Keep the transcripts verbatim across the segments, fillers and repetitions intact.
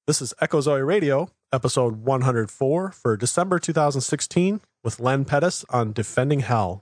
This is Echo Zoe Radio, episode one hundred four for December two thousand sixteen, with Len Pettis on Defending Hell.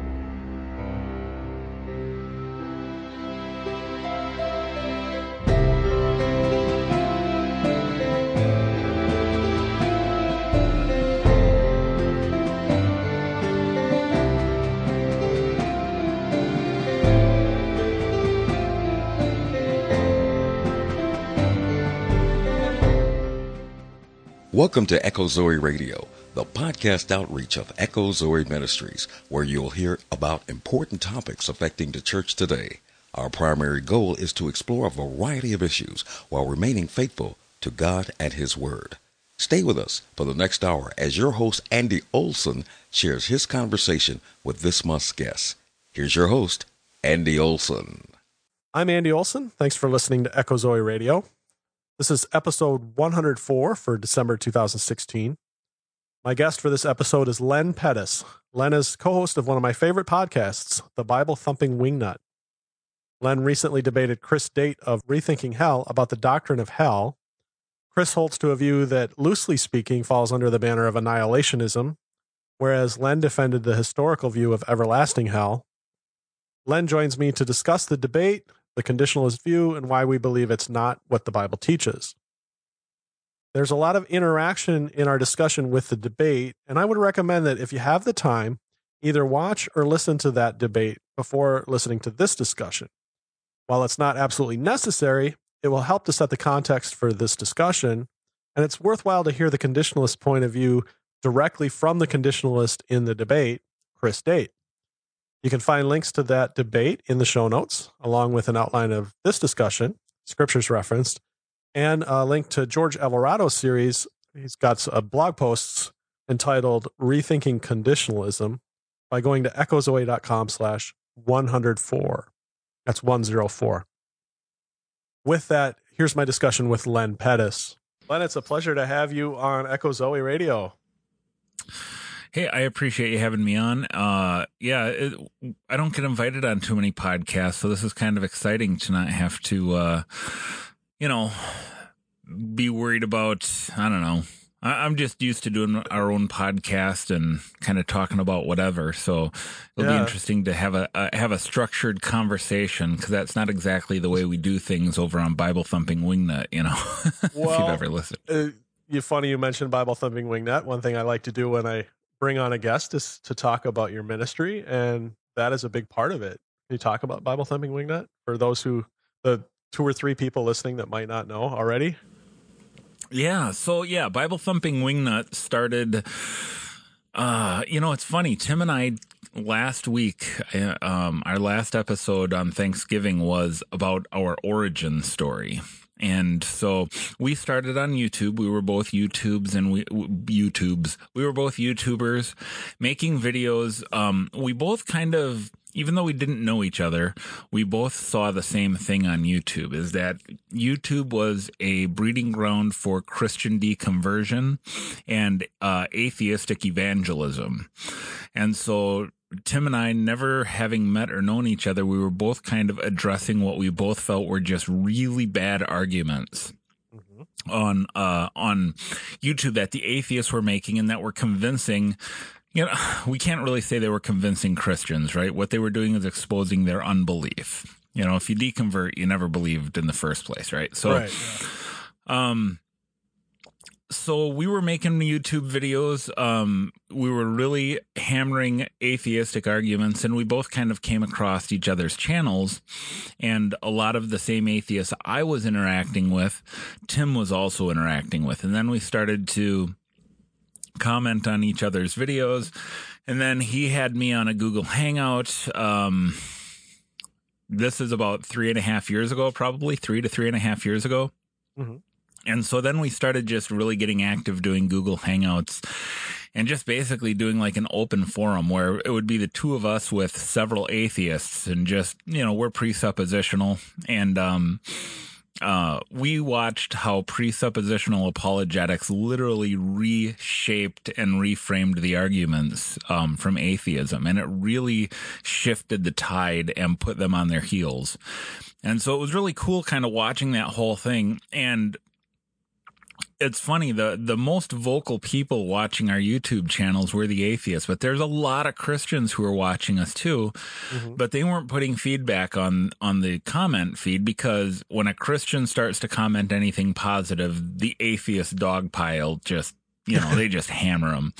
Welcome to Echo Zoe Radio, the podcast outreach of Echo Zoe Ministries, where you'll hear about important topics affecting the church today. Our primary goal is to explore a variety of issues while remaining faithful to God and His Word. Stay with us for the next hour as your host, Andy Olson, shares his conversation with this month's guest. Here's your host, Andy Olson. I'm Andy Olson. Thanks for listening to Echo Zoe Radio. This is episode one hundred four for December two thousand sixteen. My guest for this episode is Len Pettis. Len is co-host of one of my favorite podcasts, The Bible Thumping Wingnut. Len recently debated Chris Date of Rethinking Hell about the doctrine of hell. Chris holds to a view that, loosely speaking, falls under the banner of annihilationism, whereas Len defended the historical view of everlasting hell. Len joins me to discuss the debate, the conditionalist view, and why we believe it's not what the Bible teaches. There's a lot of interaction in our discussion with the debate, and I would recommend that if you have the time, either watch or listen to that debate before listening to this discussion. While it's not absolutely necessary, it will help to set the context for this discussion, and it's worthwhile to hear the conditionalist point of view directly from the conditionalist in the debate, Chris Date. You can find links to that debate in the show notes, along with an outline of this discussion, scriptures referenced, and a link to George Alvarado's series. He's got a blog posts entitled Rethinking Conditionalism by going to echozoe.com slash 104. That's one oh four. With that, here's my discussion with Len Pettis. Len, it's a pleasure to have you on Echo Zoe Radio. Hey, I appreciate you having me on. Uh, yeah, it, I don't get invited on too many podcasts, so this is kind of exciting to not have to, uh, you know, be worried about, I don't know. I, I'm just used to doing our own podcast and kind of talking about whatever, so it'll yeah. be interesting to have a, a have a structured conversation, because that's not exactly the way we do things over on Bible Thumping Wingnut, you know, well, if you've ever listened. Uh, you funny you mentioned Bible Thumping Wingnut. One thing I like to do when I bring on a guest is to talk about your ministry, and that is a big part of it. Can you talk about Bible Thumping Wingnut for those who, the two or three people listening that might not know already? Yeah, so yeah, Bible Thumping Wingnut started, uh, you know, it's funny, Tim and I last week, uh, um, our last episode on Thanksgiving was about our origin story. And so we started on YouTube. We were both YouTubes and we YouTubes. We were both YouTubers making videos. Um, we both kind of, even though we didn't know each other, we both saw the same thing on YouTube, is that YouTube was a breeding ground for Christian deconversion and uh, atheistic evangelism. And so Tim and I, never having met or known each other, we were both kind of addressing what we both felt were just really bad arguments mm-hmm. on uh, on YouTube that the atheists were making, and that were convincing. You know, we can't really say they were convincing Christians, right? What they were doing is exposing their unbelief. You know, if you deconvert, you never believed in the first place, right? So, right, yeah. um. So we were making YouTube videos. Um, we were really hammering atheistic arguments, and we both kind of came across each other's channels. And a lot of the same atheists I was interacting with, Tim was also interacting with. And then we started to comment on each other's videos. And then he had me on a Google Hangout. Um, this is about three and a half years ago, probably three to three and a half years ago. Mm-hmm. And so then we started just really getting active doing Google Hangouts and just basically doing like an open forum where it would be the two of us with several atheists, and just, you know, we're presuppositional. And um, uh, we watched how presuppositional apologetics literally reshaped and reframed the arguments um, from atheism. And it really shifted the tide and put them on their heels. And so it was really cool kind of watching that whole thing. And it's funny, the the most vocal people watching our YouTube channels were the atheists, but there's a lot of Christians who are watching us too, mm-hmm. but they weren't putting feedback on on the comment feed, because when a Christian starts to comment anything positive, the atheist dog pile just, you know, they just hammer them.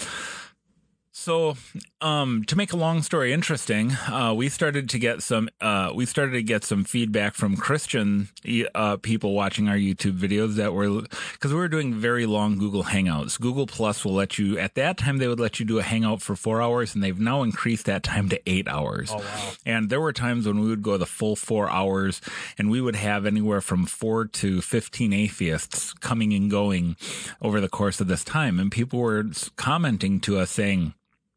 So, um, to make a long story interesting, uh, we started to get some, uh, we started to get some feedback from Christian, uh, people watching our YouTube videos that were, cause we were doing very long Google Hangouts. Google Plus will let you, at that time, they would let you do a Hangout for four hours, and they've now increased that time to eight hours. Oh, wow. And there were times when we would go the full four hours and we would have anywhere from four to fifteen atheists coming and going over the course of this time. And people were commenting to us saying,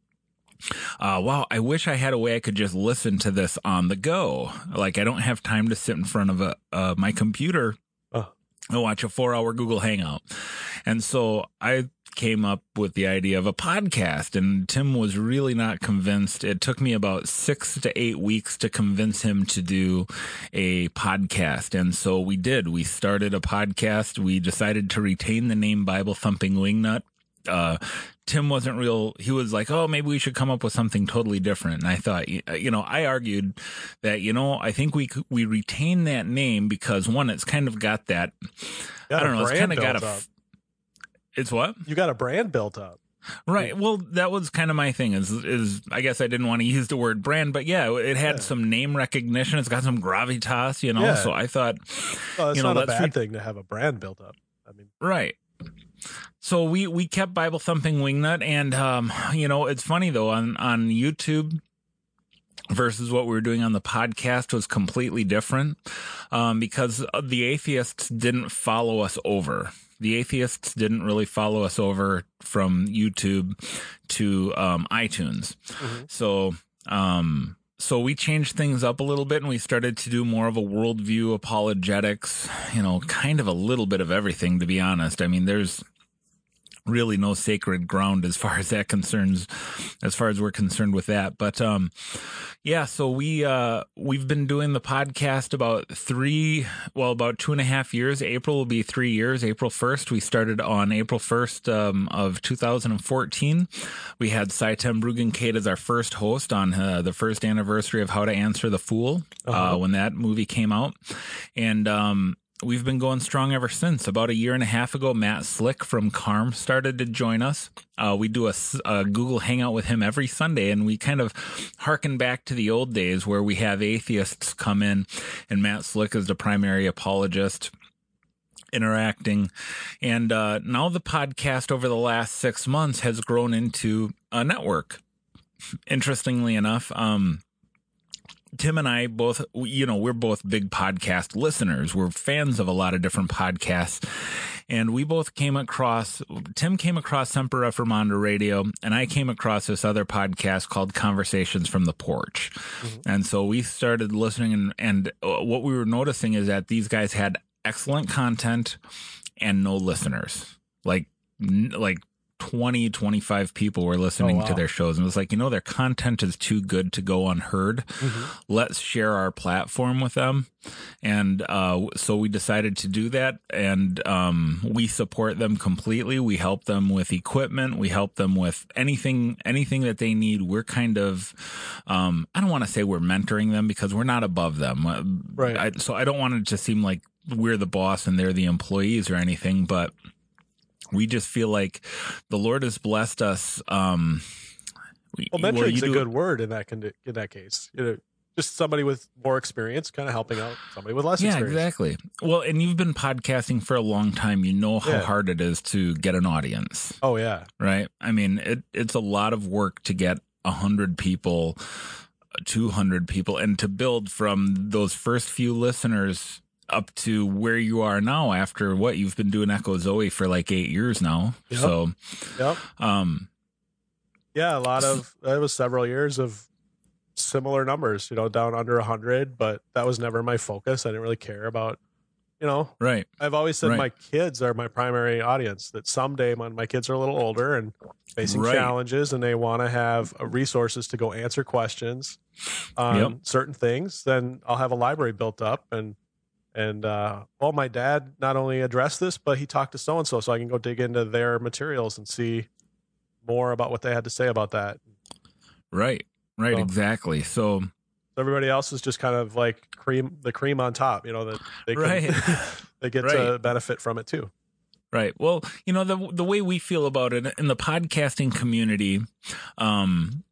Uh, wow, I wish I had a way I could just listen to this on the go. Like, I don't have time to sit in front of a, uh, my computer oh. and watch a four hour Google Hangout. And so I came up with the idea of a podcast, and Tim was really not convinced. It took me about six to eight weeks to convince him to do a podcast. And so we did. We started a podcast. We decided to retain the name Bible Thumping Wingnut. Uh, Tim wasn't real. He was like, oh, maybe we should come up with something totally different. And I thought, you know, I argued that, you know, I think we we retain that name because, one, it's kind of got that, got I don't know, it's kind of got a, up. It's what? You got a brand built up. Right. Well, that was kind of my thing is, is I guess I didn't want to use the word brand, but yeah, it had yeah. some name recognition. It's got some gravitas, you know, yeah. so I thought, well, it's you know, not a bad re- thing to have a brand built up. I mean, right. So we, we kept Bible Thumping Wingnut, and, um, you know, it's funny though, on, on YouTube versus what we were doing on the podcast was completely different, um, because the atheists didn't follow us over. The atheists didn't really follow us over from YouTube to, um, iTunes. Mm-hmm. So, um, So we changed things up a little bit, and we started to do more of a worldview apologetics, you know, kind of a little bit of everything, to be honest. I mean, there's really no sacred ground as far as that concerns, as far as we're concerned with that. But, um, yeah, so we, uh, we've been doing the podcast about three, well, about two and a half years. April will be three years. April first, we started on April first, um, of two thousand fourteen. We had Saitem Bruggencate as our first host on, uh, the first anniversary of How to Answer the Fool, uh-huh. uh, when that movie came out. And, um, we've been going strong ever since. About a year and a half ago, Matt Slick from Carm started to join us. Uh, we do a, a Google Hangout with him every Sunday, and we kind of harken back to the old days where we have atheists come in, and Matt Slick is the primary apologist interacting. And uh, now the podcast over the last six months has grown into a network. Interestingly enough, um, Tim and I both, you know, we're both big podcast listeners. We're fans of a lot of different podcasts. And we both came across, Tim came across Semper Reformanda Radio, and I came across this other podcast called Conversations from the Porch. Mm-hmm. And so we started listening, and, and what we were noticing is that these guys had excellent content and no listeners. Like, like, twenty, twenty-five people were listening oh, wow. to their shows, and it was like, you know, their content is too good to go unheard. Mm-hmm. Let's share our platform with them. And uh, so we decided to do that, and um, we support them completely. We help them with equipment. We help them with anything, anything that they need. We're kind of, um, I don't want to say we're mentoring them because we're not above them. Right. I, so I don't want it to seem like we're the boss and they're the employees or anything, but we just feel like the Lord has blessed us. Um, well, mentoring's a good word in that in that case. You know, just somebody with more experience, kind of helping out somebody with less yeah, experience. Yeah, exactly. Well, and you've been podcasting for a long time. You know how yeah. hard it is to get an audience. Oh yeah, right. I mean, it it's a lot of work to get a hundred people, two hundred people, and to build from those first few listeners up to where you are now after what you've been doing Echo Zoe for like eight years now. Yep. So, yep. um, yeah, a lot of, it was several years of similar numbers, you know, down under a hundred, but that was never my focus. I didn't really care about, you know, right. I've always said right. my kids are my primary audience, that someday when my kids are a little older and facing right. challenges and they want to have resources to go answer questions on yep. certain things, then I'll have a library built up, and And, uh, well, my dad not only addressed this, but he talked to so-and-so, so I can go dig into their materials and see more about what they had to say about that. Right, right, So- exactly. So, Everybody else is just kind of like cream, the cream on top, you know, that they can, Right. they get Right. to benefit from it too. right. Well, you know, the the way we feel about it in the podcasting community, um,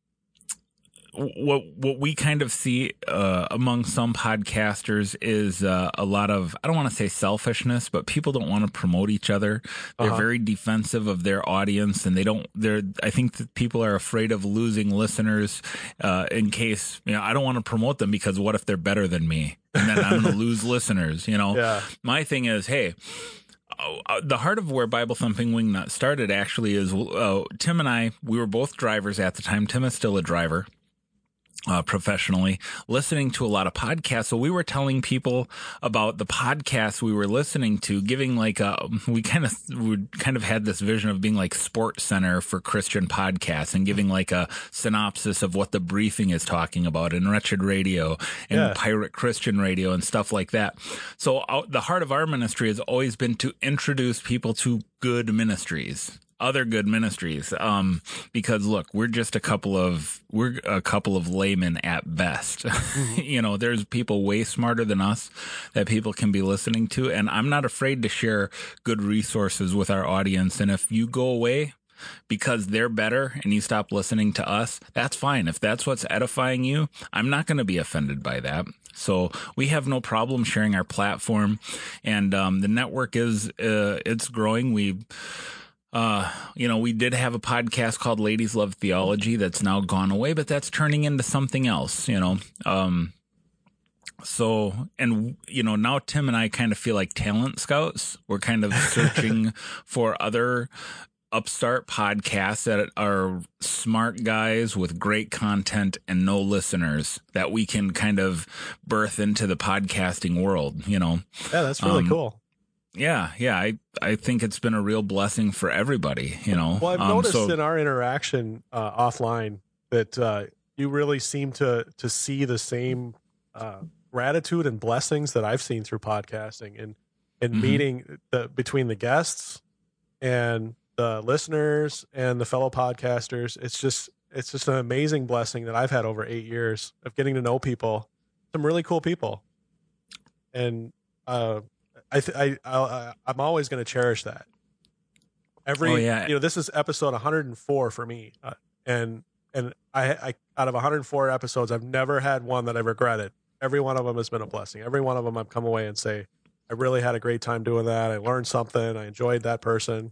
what what we kind of see uh, among some podcasters is uh, a lot of, I don't want to say selfishness, but people don't want to promote each other. They're Uh-huh. very defensive of their audience, and they don't. They're. I think that people are afraid of losing listeners uh, in case, you know, I don't want to promote them because what if they're better than me, and then I'm going to lose listeners. You know, Yeah. my thing is, hey. Uh, the heart of where Bible Thumping Wingnut started actually is uh, Tim and I, we were both drivers at the time. Tim is still a driver. Uh, professionally, listening to a lot of podcasts. So we were telling people about the podcasts we were listening to, giving like a, we kind of, we kind of had this vision of being like Sports Center for Christian podcasts and giving like a synopsis of what the briefing is talking about in Wretched Radio and Yeah. Pirate Christian Radio and stuff like that. So uh, the heart of our ministry has always been to introduce people to good ministries. Other good ministries, um, because look, we're just a couple of we're a couple of laymen at best. Mm-hmm. You know, there's people way smarter than us that people can be listening to, and I'm not afraid to share good resources with our audience. And if you go away because they're better and you stop listening to us, that's fine. If that's what's edifying you, I'm not going to be offended by that. So we have no problem sharing our platform, and um, the network is uh, it's growing. We. Uh, you know, we did have a podcast called Ladies Love Theology that's now gone away, but that's turning into something else, you know. Um, so, and, you know, now Tim and I kind of feel like talent scouts. We're kind of searching for other upstart podcasts that are smart guys with great content and no listeners that we can kind of birth into the podcasting world, you know. Yeah, that's really Um, cool. Yeah, yeah, I, I think it's been a real blessing for everybody, you know. Well, I've Um, noticed so- in our interaction uh, offline that uh, you really seem to to see the same uh, gratitude and blessings that I've seen through podcasting and and Mhm. meeting the between the guests and the listeners and the fellow podcasters. It's just it's just an amazing blessing that I've had over eight years of getting to know people, some really cool people, and uh, I th- I I I'm always going to cherish that. Every Oh, yeah. you know, this is episode one hundred four for me, uh, and and I, I out of one hundred four episodes, I've never had one that I regretted. Every one of them has been a blessing. Every one of them, I've come away and say, I really had a great time doing that. I learned something. I enjoyed that person.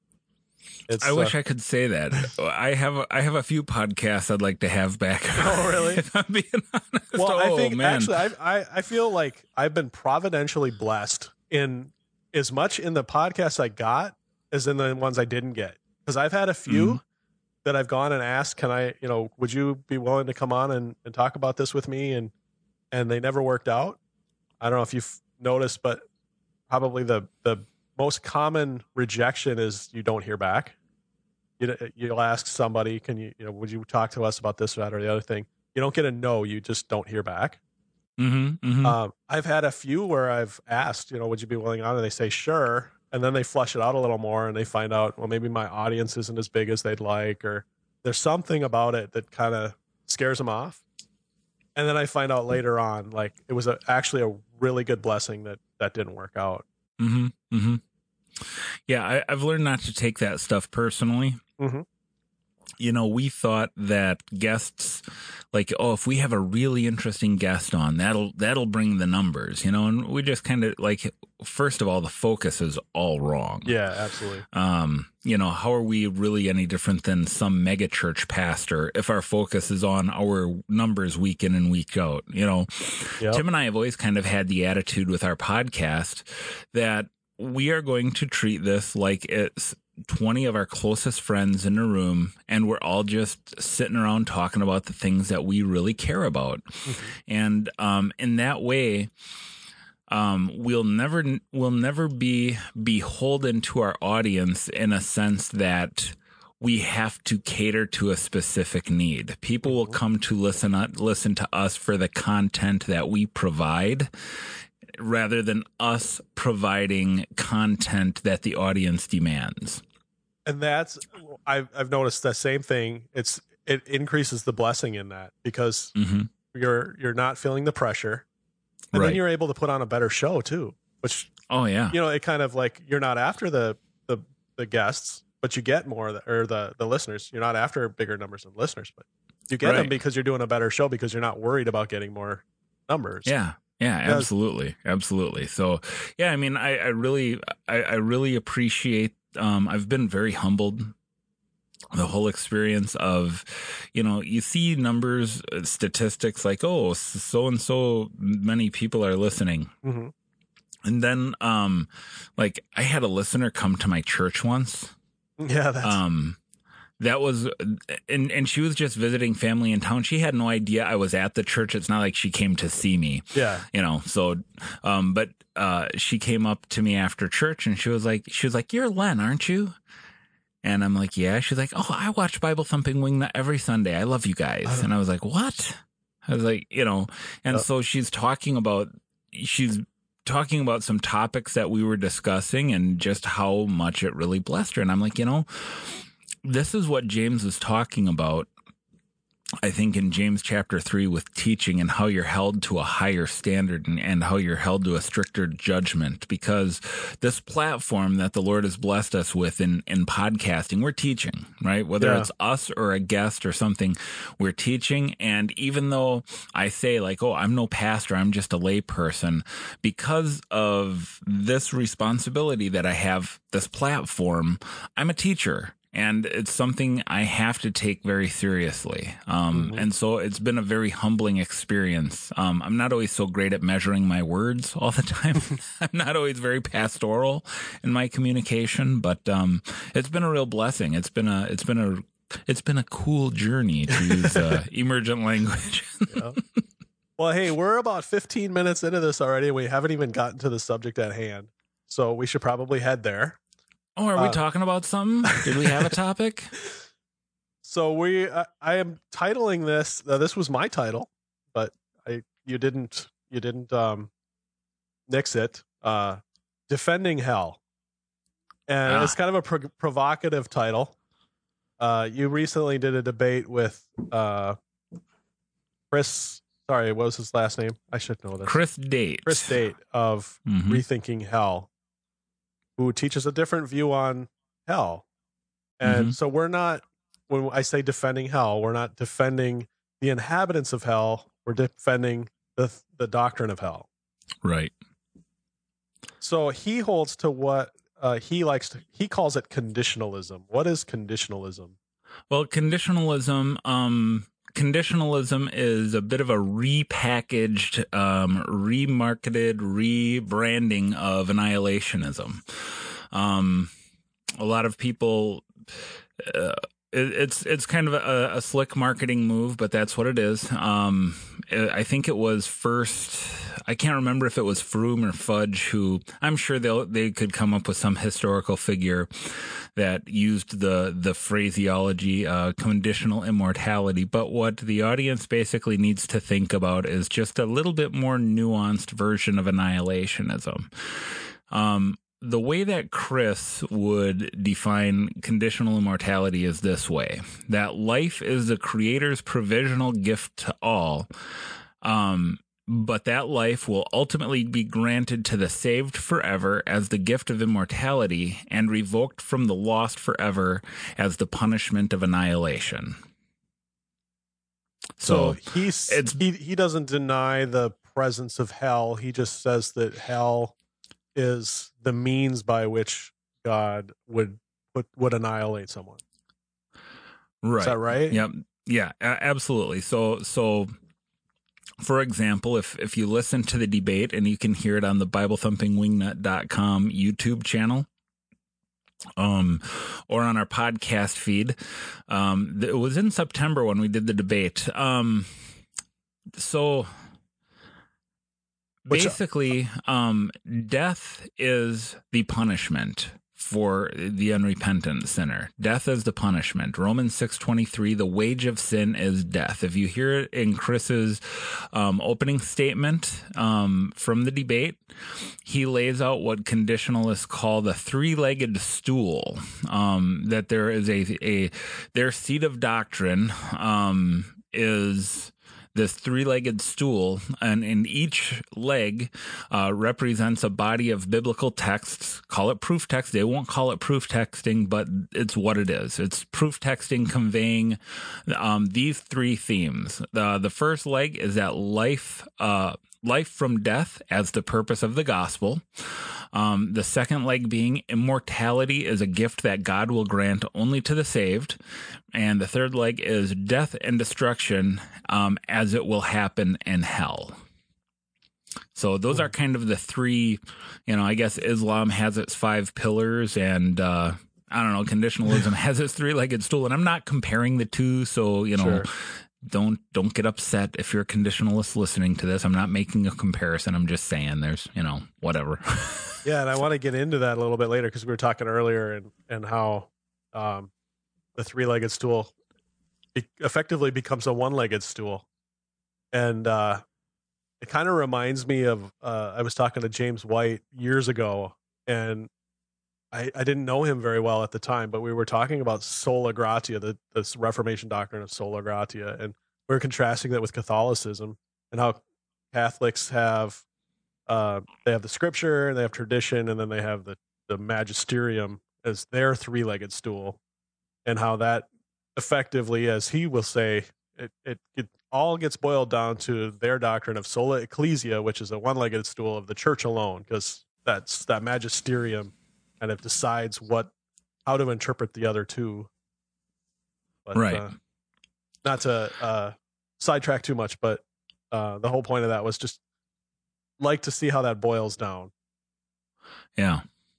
It's, I wish uh, I could say that. I have a, I have a few podcasts I'd like to have back. Oh, really? If I'm being honest. Well, oh, I think man. actually, I, I I feel like I've been providentially blessed in as much in the podcasts I got as in the ones I didn't get. Because I've had a few Mhm. that I've gone and asked, "Can I, you know, would you be willing to come on and, and talk about this with me?" And and they never worked out. I don't know if you've noticed, but probably the the most common rejection is you don't hear back. You you'll ask somebody, "Can you, you know, would you talk to us about this, that, or the other thing?" You don't get a no. You just don't hear back. Mhm, mhm. Um, I've had a few where I've asked, you know, would you be willing on? And they say, sure. And then they flush it out a little more and they find out, well, maybe my audience isn't as big as they'd like, or there's something about it that kind of scares them off. And then I find out later on, like it was a, actually a really good blessing that that didn't work out. Mm-hmm. Mm-hmm. Yeah, I, I've learned not to take that stuff personally. Mhm. You know, we thought that guests, like, oh, if we have a really interesting guest on, that'll that'll bring the numbers. You know, and we just kind of like, first of all, the focus is all wrong. Yeah, absolutely. Um, you know, how are we really any different than some mega church pastor if our focus is on our numbers week in and week out? You know, Yep. Tim and I have always kind of had the attitude with our podcast that we are going to treat this like it's twenty of our closest friends in a room and we're all just sitting around talking about the things that we really care about. Mm-hmm. And um, in that way, um, we'll never we'll never be beholden to our audience in a sense that we have to cater to a specific need. People will come to listen listen to us for the content that we provide. rather than us providing content that the audience demands. And that's, I've, I've noticed the same thing. It's, it increases the blessing in that because mm-hmm. you're, you're not feeling the pressure, and right. then you're able to put on a better show too, which, oh yeah, you know, it kind of like, you're not after the, the, the guests, but you get more, or the, the listeners. You're not after bigger numbers of listeners, but you get right. them because you're doing a better show, because you're not worried about getting more numbers. Yeah. Yeah, absolutely. Absolutely. So yeah, I mean, I, I really, I, I really appreciate, um, I've been very humbled the whole experience of, you know, you see numbers, statistics like, oh, so and so many people are listening. Mm-hmm. And then, um, like I had a listener come to my church once. Yeah. That's... Um, that was, and, and she was just visiting family in town. She had no idea I was at the church. It's not like she came to see me. Yeah. You know, so, um, but, uh, she came up to me after church and she was like, she was like, "You're Len, aren't you?" And I'm like, "Yeah." She's like, "Oh, I watch Bible Thumping Wingnut every Sunday. I love you guys." And I was like, "What?" I was like, you know, and yep. so she's talking about, she's talking about some topics that we were discussing and just how much it really blessed her. And I'm like, you know, this is what James is talking about, I think, in James chapter three with teaching and how you're held to a higher standard and, and how you're held to a stricter judgment, because this platform that the Lord has blessed us with in, in podcasting, we're teaching, right? Whether yeah. it's us or a guest or something, we're teaching. And even though I say like, oh, I'm no pastor, I'm just a lay person, because of this responsibility that I have, this platform, I'm a teacher. And it's something I have to take very seriously. Um, mm-hmm. And so it's been a very humbling experience. Um, I'm not always so great at measuring my words all the time. I'm not always very pastoral in my communication, but um, it's been a real blessing. It's been a, it's been a, it's been a cool journey to use uh, emergent language. Yeah. Well, hey, we're about fifteen minutes into this already. We haven't even gotten to the subject at hand, so we should probably head there. Oh, are we uh, talking about something? Did we have a topic? So we, I, I am titling this. Uh, this was my title, but I, you didn't, you didn't um, nix it. Uh, Defending Hell, and ah. it's kind of a pro- provocative title. Uh, you recently did a debate with uh, Chris. Sorry, what was his last name? I should know this. Chris Date. Chris Date of mm-hmm. Rethinking Hell, who teaches a different view on hell. And mm-hmm. so we're not, when I say defending hell, we're not defending the inhabitants of hell. We're defending the the doctrine of hell. Right. So he holds to what uh, he likes to, he calls it conditionalism. What is conditionalism? Well, conditionalism, um, Conditionalism is a bit of a repackaged, um, remarketed, rebranding of annihilationism. Um, a lot of people, uh, it, it's it's kind of a, a slick marketing move, but that's what it is. Um, I think it was first. I can't remember if it was Froome or Fudge who, I'm sure they they could come up with some historical figure that used the the phraseology uh, conditional immortality. But what the audience basically needs to think about is just a little bit more nuanced version of annihilationism. Um, the way that Chris would define conditional immortality is this way: that life is the Creator's provisional gift to all. Um, But that life will ultimately be granted to the saved forever as the gift of immortality and revoked from the lost forever as the punishment of annihilation. So, so he's, it's, he he doesn't deny the presence of hell. He just says that hell is the means by which God would would, would annihilate someone. Right. Is that right? Yep. Yeah, absolutely. So so. For example, if, if you listen to the debate, and you can hear it on the Bible Thumping Wingnut dot com YouTube channel, um, or on our podcast feed, um, it was in September when we did the debate. Um, so basically, um, death is the punishment for the unrepentant sinner. Death is the punishment. Romans six twenty-three, the wage of sin is death. If you hear it in Chris's um, opening statement um, from the debate, he lays out what conditionalists call the three-legged stool, um, that there is a, a their seat of doctrine um, is this three-legged stool, and in each leg uh, represents a body of biblical texts. Call it proof text. They won't call it proof texting, but it's what it is. It's proof texting conveying um, these three themes. The, the first leg is that life, uh, life from death as the purpose of the gospel. Um, the second leg being immortality is a gift that God will grant only to the saved. And the third leg is death and destruction um, as it will happen in hell. So those are kind of the three, you know, I guess Islam has its five pillars, and uh, I don't know, conditionalism has its three-legged stool. And I'm not comparing the two, so, you know, sure. Don't don't get upset if you're a conditionalist listening to this. I'm not making a comparison. I'm just saying there's, you know, whatever. Yeah, and I want to get into that a little bit later, because we were talking earlier and, and how um, the three-legged stool effectively becomes a one-legged stool. And uh, it kind of reminds me of, uh, I was talking to James White years ago, and I, I didn't know him very well at the time, but we were talking about sola gratia, the, this Reformation doctrine of sola gratia, and we were contrasting that with Catholicism and how Catholics have uh, they have the scripture, and they have tradition, and then they have the, the magisterium as their three-legged stool, and how that effectively, as he will say, it, it, it all gets boiled down to their doctrine of sola ecclesia, which is a one-legged stool of the church alone, because that's that magisterium kind of decides what, how to interpret the other two. But, right. Uh, not to uh, sidetrack too much, but uh, the whole point of that was just like to see how that boils down. Yeah.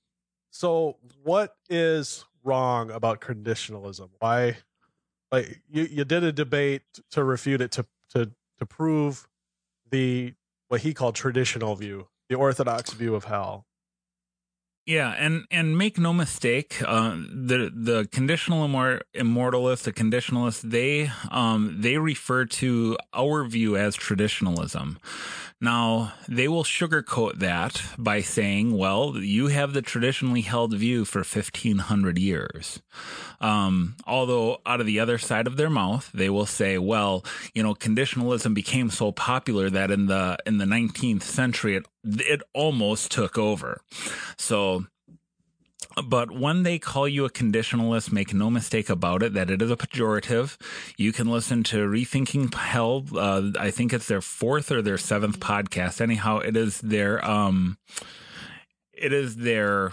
So what is wrong about conditionalism? Why, like you, you did a debate to refute it, to, to, to prove the, what he called traditional view, the orthodox view of hell. Yeah, and, and make no mistake, uh, the the conditional immor- immortalists, the conditionalists, they um they refer to our view as traditionalism. Now, they will sugarcoat that by saying, well, you have the traditionally held view for fifteen hundred years. Um, although out of the other side of their mouth, they will say, well, you know, conditionalism became so popular that in the in the nineteenth century, it it almost took over. So, but when they call you a conditionalist, make no mistake about it, that it is a pejorative. You can listen to Rethinking Hell. Uh, I think it's their fourth or their seventh podcast. Anyhow, it is their, um, it is their,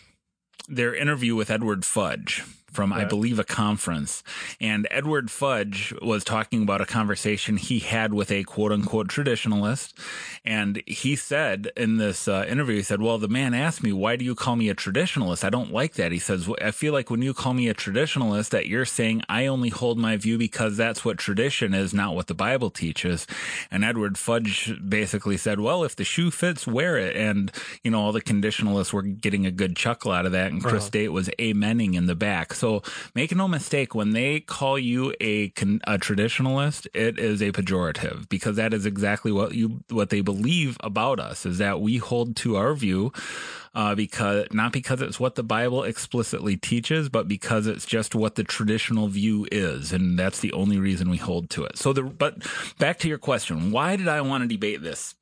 their interview with Edward Fudge from, right. I believe, a conference. And Edward Fudge was talking about a conversation he had with a quote-unquote traditionalist. And he said in this uh, interview, he said, well, the man asked me, why do you call me a traditionalist? I don't like that. He says, I feel like when you call me a traditionalist, that you're saying I only hold my view because that's what tradition is, not what the Bible teaches. And Edward Fudge basically said, well, if the shoe fits, wear it. And, you know, all the conditionalists were getting a good chuckle out of that. And Chris uh-huh. Date was amening in the back. So make no mistake, when they call you a, a traditionalist, it is a pejorative, because that is exactly what you what they believe about us, is that we hold to our view, uh, because not because it's what the Bible explicitly teaches, but because it's just what the traditional view is, and that's the only reason we hold to it. So, the but back to your question, why did I want to debate this?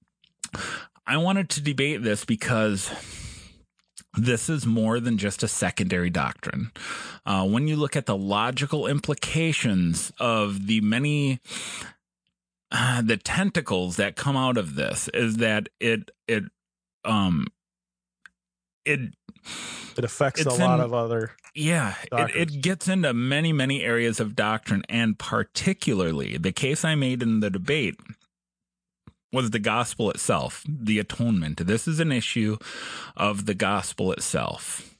I wanted to debate this because this is more than just a secondary doctrine. Uh, when you look at the logical implications of the many, uh, the tentacles that come out of this, is that it, it, um, it, it affects a lot in, of other. Yeah, it, it gets into many, many areas of doctrine, and particularly the case I made in the debate was the gospel itself, the atonement. This is an issue of the gospel itself.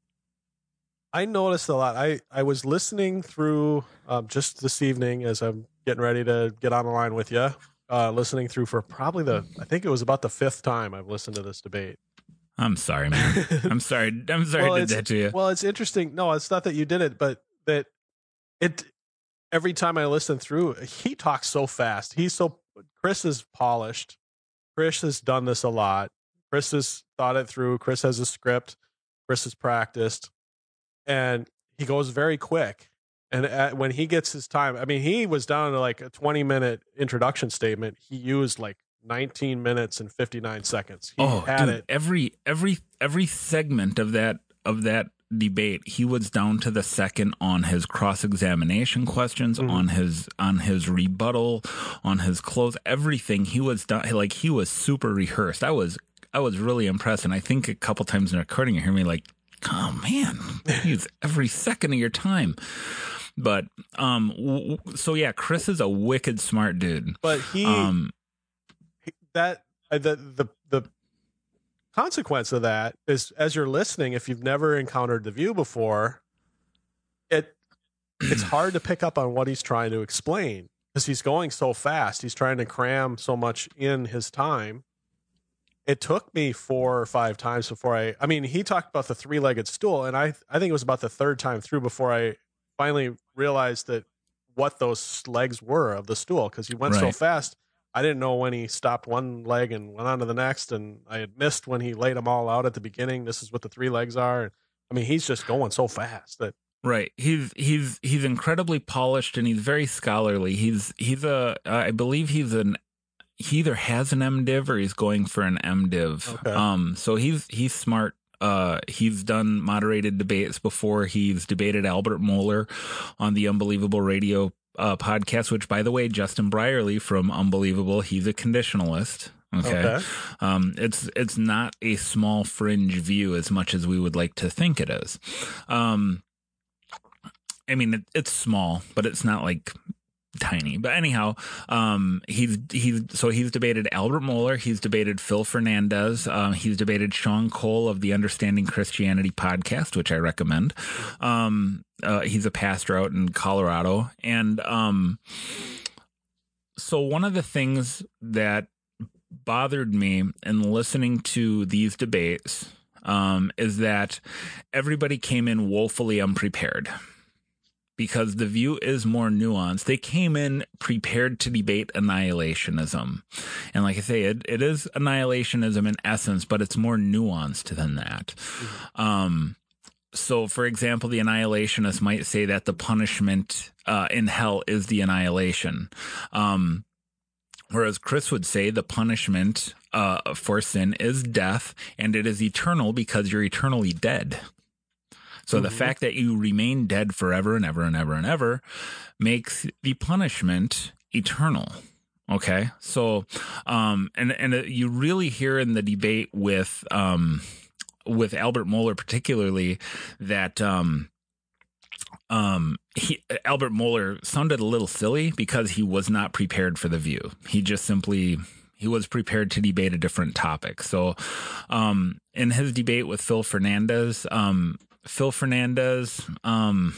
I noticed a lot. I, I was listening through um, just this evening as I'm getting ready to get on the line with you, uh, listening through for probably the, I think it was about the fifth time I've listened to this debate. I'm sorry, man. I'm sorry. I'm sorry well, I did that to you. Well, it's interesting. No, it's not that you did it, but that it, every time I listen through, he talks so fast. He's so, Chris is polished. Chris has done this a lot. Chris has thought it through. Chris has a script. Chris has practiced. And he goes very quick. And at, when he gets his time, I mean, he was down to like a twenty minute introduction statement. He used like nineteen minutes and fifty-nine seconds. He oh, had dude, it. every every every segment of that of that debate, he was down to the second on his cross examination questions, mm-hmm. on his on his rebuttal, on his close, everything. He was done, like he was super rehearsed. I was I was really impressed, and I think a couple times in the recording, you hear me like, "Oh man, use every second of your time." But um, w- so yeah, Chris is a wicked smart dude. But he um. that uh, the the the consequence of that is, as you're listening, if you've never encountered The View before, it it's hard to pick up on what he's trying to explain because he's going so fast. He's trying to cram so much in his time. It took me four or five times before I. I mean, he talked about the three-legged stool, and I I think it was about the third time through before I finally realized that what those legs were of the stool, because he went right. so fast. I didn't know when he stopped one leg and went on to the next, and I had missed when he laid them all out at the beginning. This is what the three legs are. I mean, he's just going so fast that right. He's he's he's incredibly polished, and he's very scholarly. He's he's a I believe he's an he either has an MDiv or he's going for an MDiv. Okay. Um, so he's he's smart. Uh, he's done moderated debates before. He's debated Albert Mohler on the Unbelievable Radio uh, podcast, which, by the way, Justin Brierley from Unbelievable, he's a conditionalist. Okay. okay. Um, it's, it's not a small fringe view as much as we would like to think it is. Um, I mean, it, it's small, but it's not like tiny. But anyhow, um, he's he's so he's debated Albert Mohler, he's debated Phil Fernandez, um, he's debated Sean Cole of the Understanding Christianity podcast, which I recommend. Um, uh, he's a pastor out in Colorado, and um, so one of the things that bothered me in listening to these debates um, is that everybody came in woefully unprepared. Because The View is more nuanced. They came in prepared to debate annihilationism. And like I say, it, it is annihilationism in essence, but it's more nuanced than that. Mm-hmm. Um, so, for example, the annihilationists might say that the punishment uh, in hell is the annihilation. Um, whereas Chris would say the punishment uh, for sin is death, and it is eternal because you're eternally dead. So mm-hmm. the fact that you remain dead forever and ever and ever and ever makes the punishment eternal. Okay. So, um, and, and you really hear in the debate with, um, with Albert Mohler particularly that, um, um, he, Albert Mohler sounded a little silly because he was not prepared for The View. He just simply, he was prepared to debate a different topic. So, um, in his debate with Phil Fernandez, um, Phil Fernandez, um,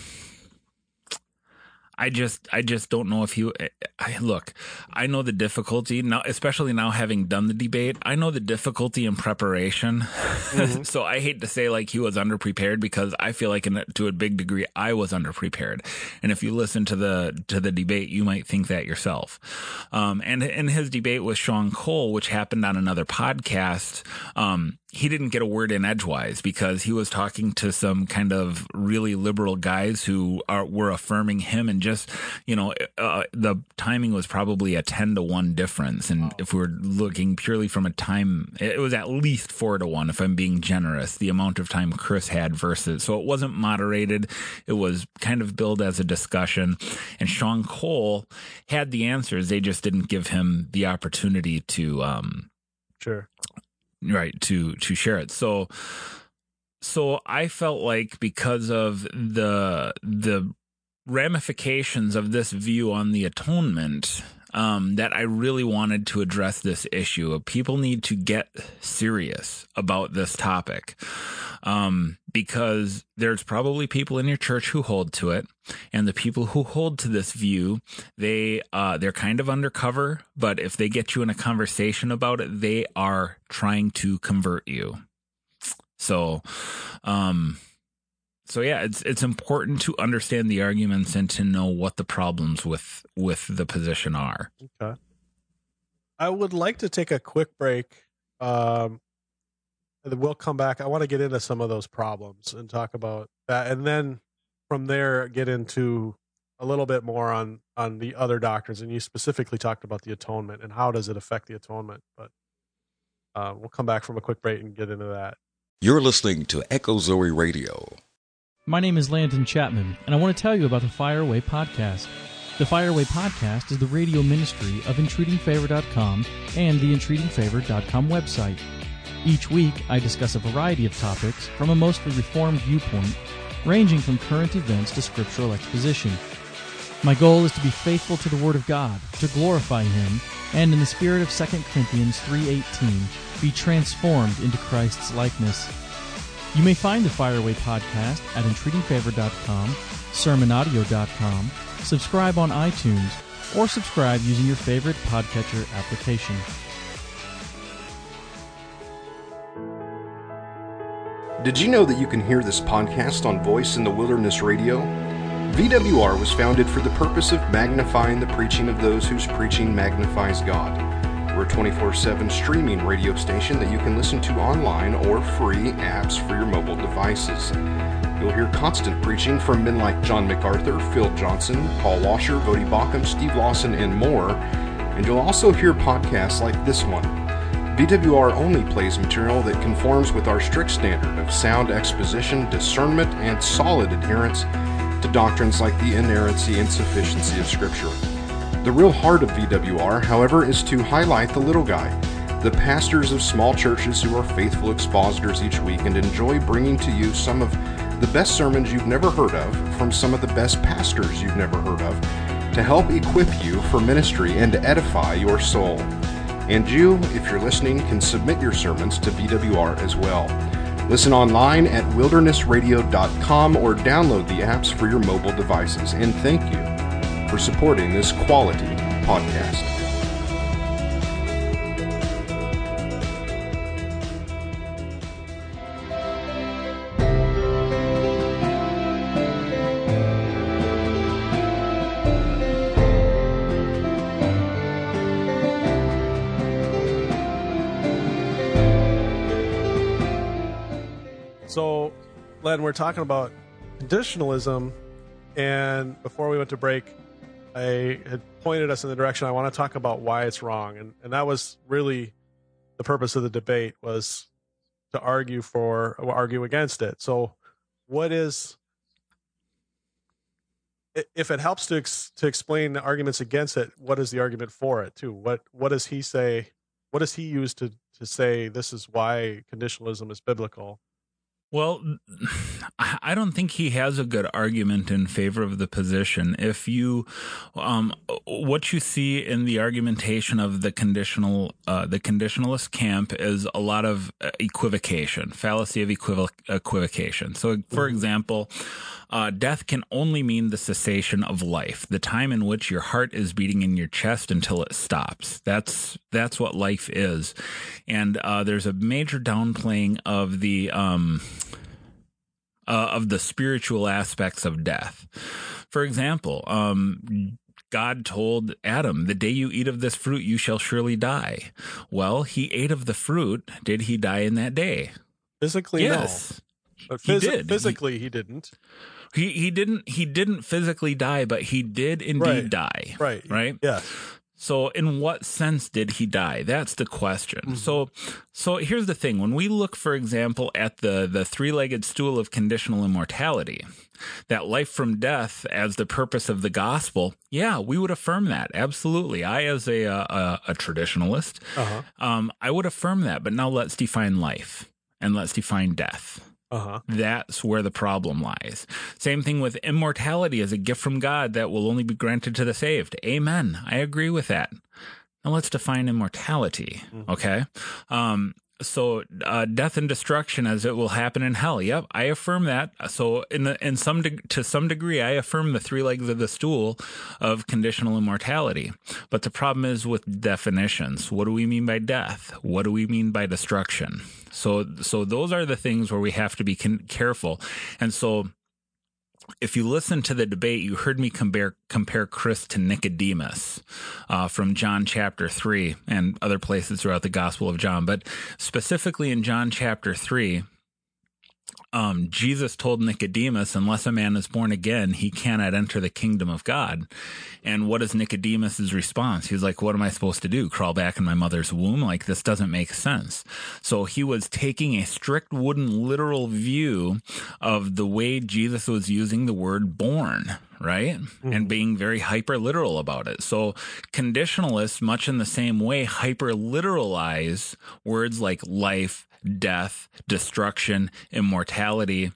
I just, I just don't know if he, I look, I know the difficulty now, especially now having done the debate, I know the difficulty in preparation. Mm-hmm. So I hate to say like he was underprepared because I feel like in, to a big degree, I was underprepared. And if you listen to the, to the debate, you might think that yourself. Um, and in his debate with Sean Cole, which happened on another podcast, um, he didn't get a word in edgewise because he was talking to some kind of really liberal guys who are, were affirming him, and just, you know, uh, the timing was probably a ten to one difference. And wow. if we were looking purely from a time, it was at least four to one, if I'm being generous, the amount of time Chris had versus. So it wasn't moderated. It was kind of billed as a discussion. And Sean Cole had the answers. They just didn't give him the opportunity to, um, sure. Right, to to share it. So so I felt like because of the the ramifications of this view on the atonement, um, that I really wanted to address this issue. People need to get serious about this topic, um, because there's probably people in your church who hold to it, and the people who hold to this view, they uh, they're kind of undercover. But if they get you in a conversation about it, they are trying to convert you. So, um, so yeah, it's it's important to understand the arguments and to know what the problems with with the position are. Okay. I would like to take a quick break. Um, and then we'll come back. I want to get into some of those problems and talk about that, and then from there get into a little bit more on on the other doctrines. And you specifically talked about the atonement and how does it affect the atonement. But uh, we'll come back from a quick break and get into that. You're listening to Echo Zoe Radio. My name is Landon Chapman, and I want to tell you about the Fire Away Podcast. The Fire Away Podcast is the radio ministry of Entreating Favor dot com and the Entreating Favor dot com website. Each week, I discuss a variety of topics from a mostly Reformed viewpoint, ranging from current events to scriptural exposition. My goal is to be faithful to the Word of God, to glorify Him, and in the spirit of Second Corinthians three eighteen, be transformed into Christ's likeness. You may find the Fire Away Podcast at Entreating Favor dot com, Sermon Audio dot com, subscribe on iTunes, or subscribe using your favorite podcatcher application. Did you know that you can hear this podcast on Voice in the Wilderness Radio? V W R was founded for the purpose of magnifying the preaching of those whose preaching magnifies God. We're a twenty-four seven streaming radio station that you can listen to online or free apps for your mobile devices. You'll hear constant preaching from men like John MacArthur, Phil Johnson, Paul Washer, Vody Baucham, Steve Lawson, and more. And you'll also hear podcasts like this one. V W R only plays material that conforms with our strict standard of sound exposition, discernment, and solid adherence to doctrines like the inerrancy and sufficiency of Scripture. The real heart of V W R, however, is to highlight the little guy, the pastors of small churches who are faithful expositors each week and enjoy bringing to you some of the best sermons you've never heard of from some of the best pastors you've never heard of to help equip you for ministry and edify your soul. And you, if you're listening, can submit your sermons to V W R as well. Listen online at wilderness radio dot com or download the apps for your mobile devices. And thank you for supporting this quality podcast. So, Len, we're talking about conditionalism, and before we went to break, I had pointed us in the direction I want to talk about why it's wrong, and, and that was really the purpose of the debate, was to argue for, or argue against it. So, what is, if it helps to ex, to explain the arguments against it, what is the argument for it too? What what does he say? What does he use to to say this is why conditionalism is biblical? Well, I don't think he has a good argument in favor of the position. If you, um, what you see in the argumentation of the conditional, uh, the conditionalist camp is a lot of equivocation, fallacy of equiv- equivocation. So, for example, uh, death can only mean the cessation of life, the time in which your heart is beating in your chest until it stops. That's that's what life is, and uh, there's a major downplaying of the. Um, Uh, of the spiritual aspects of death. For example, um, God told Adam, the day you eat of this fruit, you shall surely die. Well, he ate of the fruit. Did he die in that day? Physically, yes. no. But he phys- did. Physically, he, he didn't. He he didn't he didn't physically die, but he did indeed right. die. Right. Right? Yeah. So in what sense did he die? That's the question. Mm-hmm. So so here's the thing. When we look, for example, at the, the three-legged stool of conditional immortality, that life from death as the purpose of the gospel, yeah, we would affirm that. Absolutely. I, as a a, a traditionalist, uh-huh. um, I would affirm that. But now let's define life and let's define death. Uh-huh. That's where the problem lies. Same thing with immortality as a gift from God that will only be granted to the saved. Amen. I agree with that. Now let's define immortality. Mm-hmm. Okay. Um, so uh, death and destruction as it will happen in hell. Yep, I affirm that. So in the in some de- to some degree, I affirm the three legs of the stool of conditional immortality. But the problem is with definitions. What do we mean by death? What do we mean by destruction? So so those are the things where we have to be con- careful. And so if you listen to the debate, you heard me compare compare Chris to Nicodemus uh, from John chapter three and other places throughout the Gospel of John. But specifically in John chapter three, um, Jesus told Nicodemus, unless a man is born again, he cannot enter the kingdom of God. And what is Nicodemus's response? He's like, what am I supposed to do? Crawl back in my mother's womb? Like, this doesn't make sense. So he was taking a strict wooden literal view of the way Jesus was using the word born, right? Mm-hmm. And being very hyper literal about it. So conditionalists, much in the same way, hyper literalize words like life, death, destruction, immortality,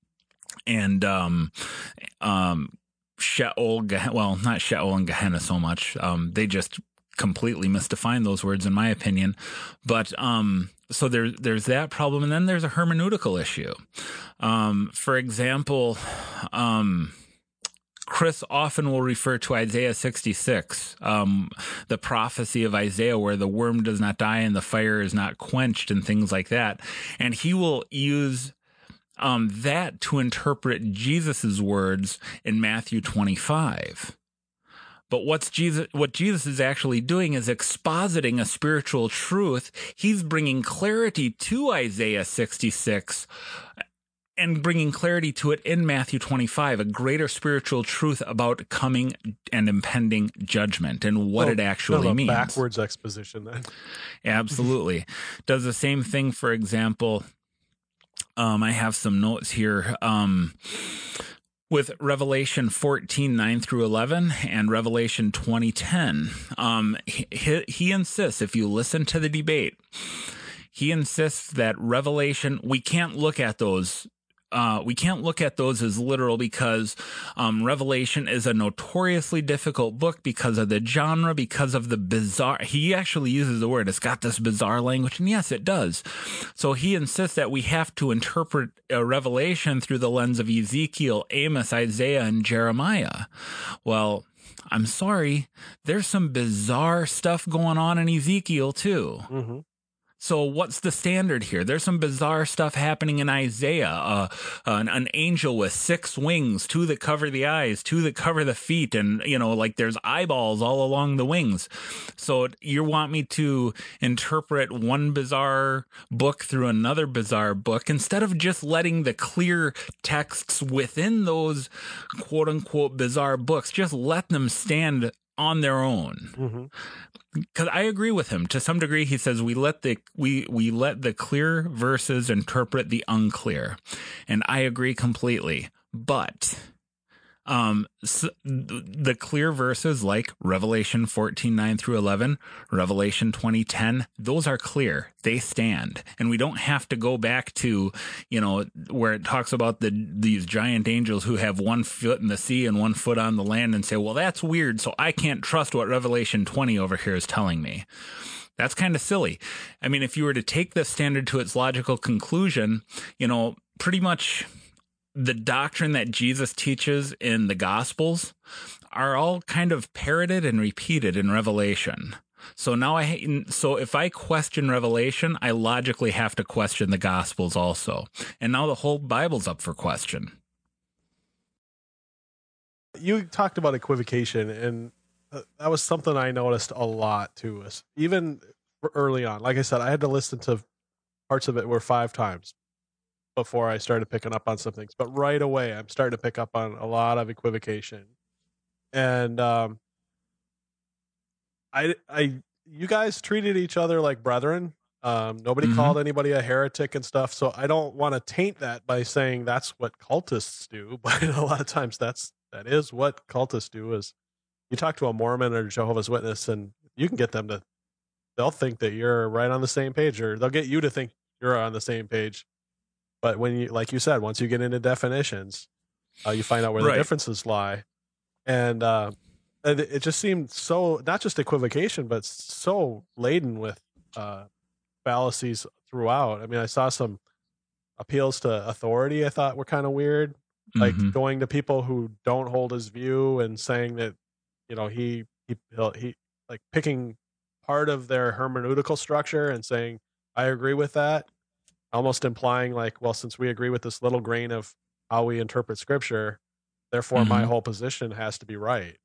and um, um, Sheol, Gehenna, well, not Sheol and Gehenna so much. Um, they just completely misdefine those words, in my opinion. But um, so there, there's that problem, and then there's a hermeneutical issue. Um, for example, um, Chris often will refer to Isaiah sixty-six, um, the prophecy of Isaiah where the worm does not die and the fire is not quenched and things like that. And he will use um, that to interpret Jesus's words in Matthew twenty-five. But what's Jesus, what Jesus is actually doing is expositing a spiritual truth. He's bringing clarity to Isaiah sixty-six and bringing clarity to it in Matthew twenty-five, a greater spiritual truth about coming and impending judgment and what oh, it actually kind of a means. Backwards exposition then. Absolutely. Does the same thing, for example, um, I have some notes here, um, with Revelation fourteen, nine through eleven and Revelation twenty, ten. Um, he, he insists, if you listen to the debate, he insists that Revelation, we can't look at those Uh, we can't look at those as literal because um, Revelation is a notoriously difficult book because of the genre, because of the bizarre. He actually uses the word, it's got this bizarre language, and yes, it does. So he insists that we have to interpret a Revelation through the lens of Ezekiel, Amos, Isaiah, and Jeremiah. Well, I'm sorry, there's some bizarre stuff going on in Ezekiel too. Mm-hmm. So what's the standard here? There's some bizarre stuff happening in Isaiah. Uh, an, an angel with six wings, two that cover the eyes, two that cover the feet, and, you know, like there's eyeballs all along the wings. So you want me to interpret one bizarre book through another bizarre book instead of just letting the clear texts within those quote unquote bizarre books, just let them stand on their own. Mm-hmm. Because I agree with him to some degree. He says we let the we we let the clear verses interpret the unclear, and I agree completely. But um, so the clear verses like Revelation fourteen, nine through eleven, Revelation twenty, ten, those are clear. They stand, and we don't have to go back to, you know, where it talks about the these giant angels who have one foot in the sea and one foot on the land and say, well, that's weird, so I can't trust what Revelation twenty over here is telling me. That's kind of silly. I mean, if you were to take this standard to its logical conclusion, you know, pretty much the doctrine that Jesus teaches in the Gospels are all kind of parroted and repeated in Revelation. So now I, so if I question Revelation, I logically have to question the Gospels also. And now the whole Bible's up for question. You talked about equivocation, and that was something I noticed a lot too. Even early on, like I said, I had to listen to parts of it were five times before I started picking up on some things. But right away, I'm starting to pick up on a lot of equivocation. And um, I, I, you guys treated each other like brethren. Um, nobody mm-hmm. called anybody a heretic and stuff. So I don't want to taint that by saying that's what cultists do. But a lot of times that's that is what cultists do. Is you talk to a Mormon or Jehovah's Witness, and you can get them to, they'll think that you're right on the same page, or they'll get you to think you're on the same page. But when you, like you said, once you get into definitions, uh, you find out where right. the differences lie. And uh, it, it just seemed so, not just equivocation, but so laden with uh, fallacies throughout. I mean, I saw some appeals to authority I thought were kind of weird, like Mhm. going to people who don't hold his view and saying that, you know, he he he'll- he like picking part of their hermeneutical structure and saying I agree with that, almost implying like, well, since we agree with this little grain of how we interpret scripture, therefore my Mhm. whole position has to be right.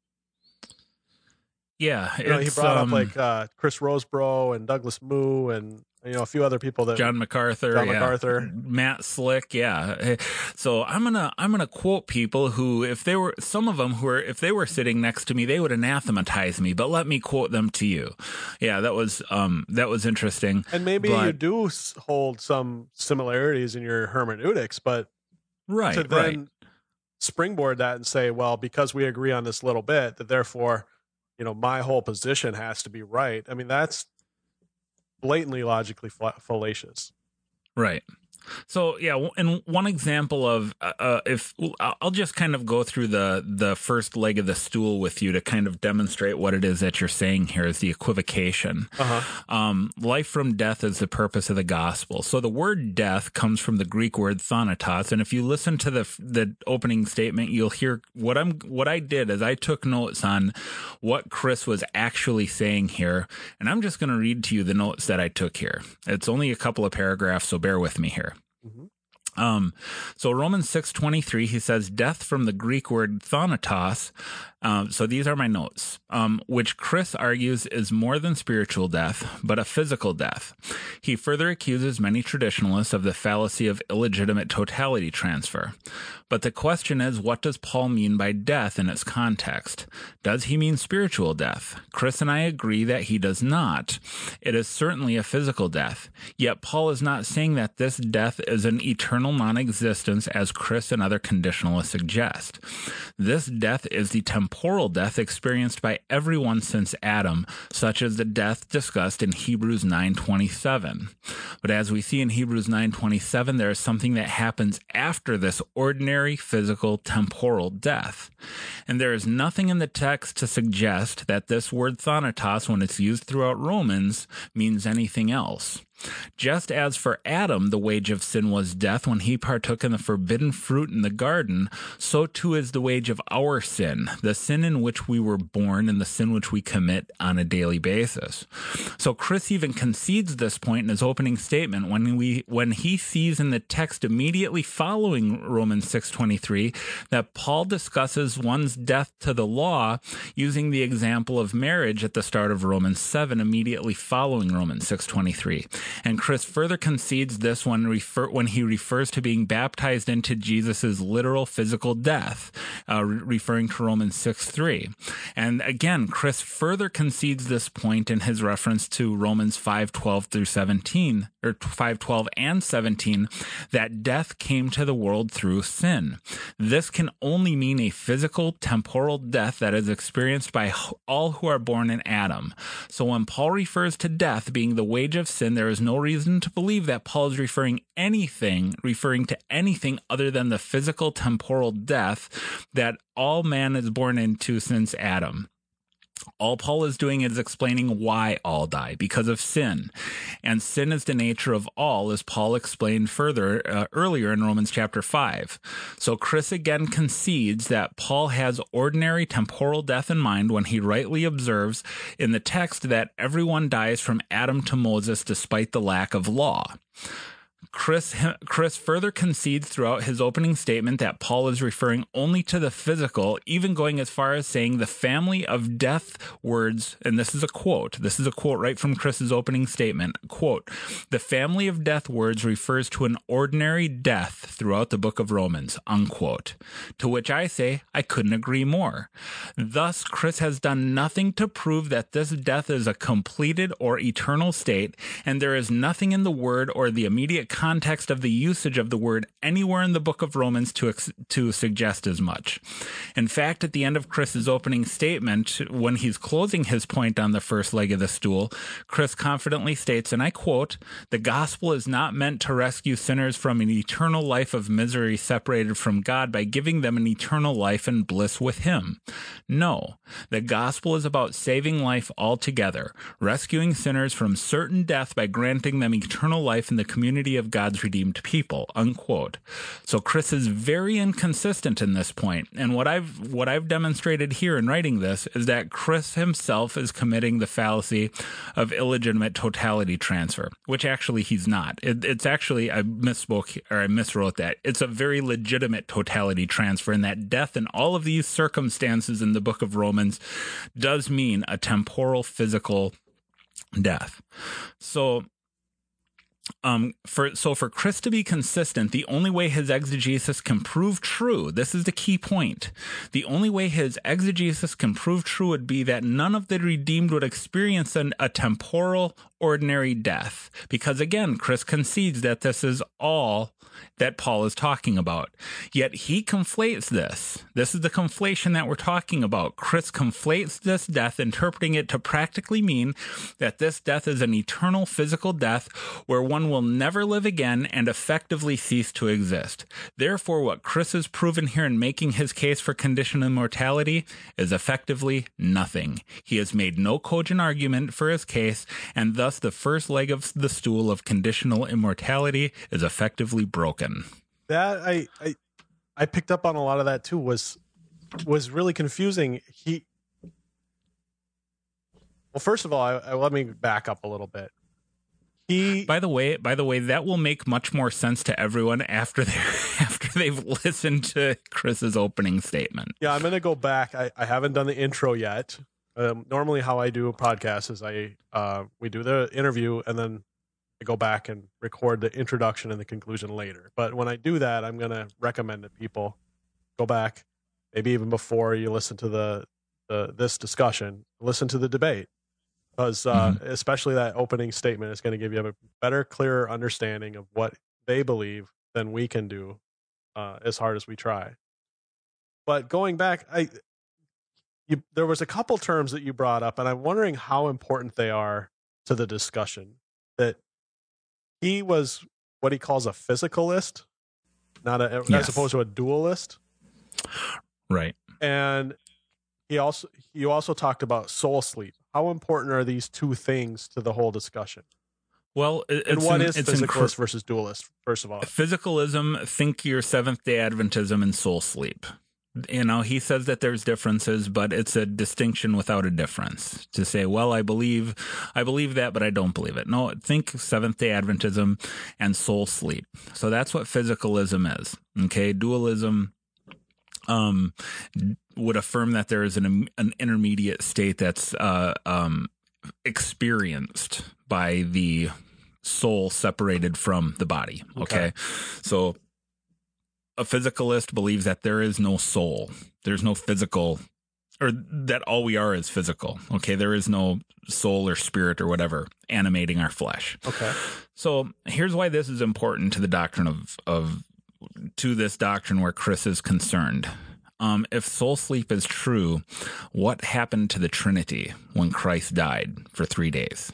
Yeah, You know, he it's, brought um, up like uh, Chris Rosebrough and Douglas Moo and, you know, a few other people that John MacArthur, John yeah. MacArthur. Matt Slick, yeah. So I'm gonna I'm gonna quote people who, if they were some of them who are if they were sitting next to me, they would anathematize me. But let me quote them to you. Yeah, that was um that was interesting. And maybe but, you do s- hold some similarities in your hermeneutics, but right, to then right. springboard that and say, well, because we agree on this little bit, that therefore, you know, my whole position has to be right. I mean, that's blatantly logically fa- fallacious. Right. So yeah, w- and one example of uh, uh, if I'll just kind of go through the the first leg of the stool with you to kind of demonstrate what it is that you're saying here is the equivocation. Uh-huh. Um, life from death is the purpose of the gospel. So the word death comes from the Greek word thanatos, and if you listen to the the opening statement, you'll hear what I'm what I did is I took notes on what Chris was actually saying here, and I'm just going to read to you the notes that I took here. It's only a couple of paragraphs, so bear with me here. Mm-hmm. Um, so Romans six twenty-three, he says, death from the Greek word thanatos. Um, so these are my notes, um, which Chris argues is more than spiritual death, but a physical death. He further accuses many traditionalists of the fallacy of illegitimate totality transfer. But the question is, what does Paul mean by death in its context? Does he mean spiritual death? Chris and I agree that he does not. It is certainly a physical death. Yet Paul is not saying that this death is an eternal non-existence as Chris and other conditionalists suggest. This death is the temporal death experienced by everyone since Adam, such as the death discussed in Hebrews nine twenty-seven. But as we see in Hebrews nine twenty-seven, there is something that happens after this ordinary physical temporal death. And there is nothing in the text to suggest that this word thanatos, when it's used throughout Romans, means anything else. Just as for Adam, the wage of sin was death when he partook in the forbidden fruit in the garden, so too is the wage of our sin, the sin in which we were born and the sin which we commit on a daily basis. So Chris even concedes this point in his opening statement when we when he sees in the text immediately following Romans six twenty-three that Paul discusses one's death to the law using the example of marriage at the start of Romans seven, immediately following Romans six twenty-three. And Chris further concedes this when, refer, when he refers to being baptized into Jesus' literal physical death, uh, re- referring to Romans six three. And again, Chris further concedes this point in his reference to Romans five twelve through seventeen, or five twelve and seventeen, that death came to the world through sin. This can only mean a physical, temporal death that is experienced by all who are born in Adam. So when Paul refers to death being the wage of sin, there is no reason to believe that Paul is referring anything, referring to anything other than the physical temporal death that all man is born into since Adam. All Paul is doing is explaining why all die, because of sin. And sin is the nature of all, as Paul explained further uh, earlier in Romans chapter five. So Chris again concedes that Paul has ordinary temporal death in mind when he rightly observes in the text that everyone dies from Adam to Moses despite the lack of law. Chris Chris further concedes throughout his opening statement that Paul is referring only to the physical, even going as far as saying the family of death words, and this is a quote, this is a quote right from Chris's opening statement, quote, the family of death words refers to an ordinary death throughout the book of Romans, unquote. To which I say, I couldn't agree more. Thus, Chris has done nothing to prove that this death is a completed or eternal state, and there is nothing in the word or the immediate context of the usage of the word anywhere in the book of Romans to ex- to suggest as much. In fact, at the end of Chris's opening statement, when he's closing his point on the first leg of the stool, Chris confidently states, and I quote, "The gospel is not meant to rescue sinners from an eternal life of misery separated from God by giving them an eternal life and bliss with Him. No, the gospel is about saving life altogether, rescuing sinners from certain death by granting them eternal life in the community of God's redeemed people," unquote. So Chris is very inconsistent in this point, and what I've what I've demonstrated here in writing this is that Chris himself is committing the fallacy of illegitimate totality transfer, which actually he's not. It, it's actually, I misspoke, or I miswrote that. It's a very legitimate totality transfer, and that death in all of these circumstances in the book of Romans does mean a temporal, physical death. So, um, for so for Chris to be consistent, the only way his exegesis can prove true, this is the key point, the only way his exegesis can prove true would be that none of the redeemed would experience an, a temporal, ordinary death. Because again, Chris concedes that this is all that Paul is talking about. Yet he conflates this. This is the conflation that we're talking about. Chris conflates this death, interpreting it to practically mean that this death is an eternal physical death where one will never live again and effectively cease to exist. Therefore, what Chris has proven here in making his case for conditional immortality is effectively nothing. He has made no cogent argument for his case, and thus the first leg of the stool of conditional immortality is effectively broken. That I, I I picked up on a lot of that too. Was was really confusing. He well, first of all, I, I, let me back up a little bit. He, by the way, by the way, that will make much more sense to everyone after they after they've listened to Chris's opening statement. Yeah, I'm going to go back. I, I haven't done the intro yet. Um, normally, how I do a podcast is I uh, we do the interview and then I go back and record the introduction and the conclusion later. But when I do that, I'm going to recommend that people go back, maybe even before you listen to the, the this discussion, listen to the debate, because uh, mm-hmm. especially that opening statement is going to give you a better, clearer understanding of what they believe than we can do, uh, as hard as we try. But going back, I. You, there was a couple terms that you brought up, and I'm wondering how important they are to the discussion. That he was what he calls a physicalist, not a, yes. as opposed to a dualist, right? And he also you also talked about soul sleep. How important are these two things to the whole discussion? Well, it's and what in, is it's physicalist inc- versus dualist? First of all, physicalism, think your Seventh Day Adventism, and soul sleep. You know, he says that there's differences, but it's a distinction without a difference. To say, well, I believe, I believe that, but I don't believe it. No, think Seventh Day Adventism and soul sleep. So that's what physicalism is. Okay, dualism um, would affirm that there is an an intermediate state that's uh, um, experienced by the soul separated from the body. Okay, okay. So a physicalist believes that there is no soul. There's no physical, or that all we are is physical. Okay. There is no soul or spirit or whatever animating our flesh. Okay. So here's why this is important to the doctrine of, of, to this doctrine where Chris is concerned. Um, if soul sleep is true, what happened to the Trinity when Christ died for three days?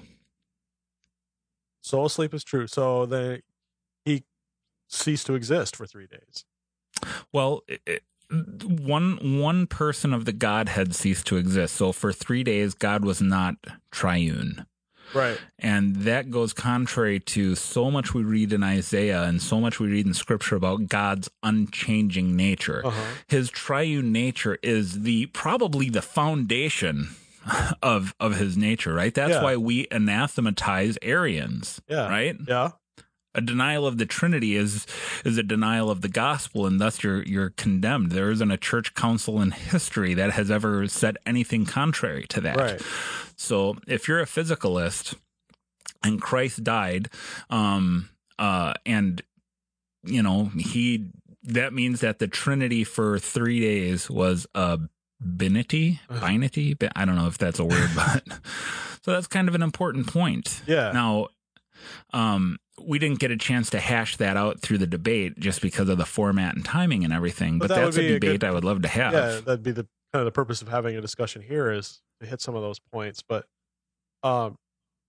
Soul sleep is true. So the, he ceased to exist for three days. Well, it, one one person of the Godhead ceased to exist. So for three days, God was not triune. Right. And that goes contrary to so much we read in Isaiah and so much we read in Scripture about God's unchanging nature. Uh-huh. His triune nature is the probably the foundation of of his nature, right? That's yeah. why we anathematize Arians, yeah. right? Yeah. A denial of the Trinity is is a denial of the gospel, and thus you're you're condemned. There isn't a church council in history that has ever said anything contrary to that. Right. So if you're a physicalist and Christ died, um, uh, and you know he that means that the Trinity for three days was a binity, binity. I don't know if that's a word, but so that's kind of an important point. Yeah. Now. Um, we didn't get a chance to hash that out through the debate just because of the format and timing and everything. But, But that that's would a be a debate good- I would love to have. Yeah, that'd be the kind of the purpose of having a discussion here is to hit some of those points. But um,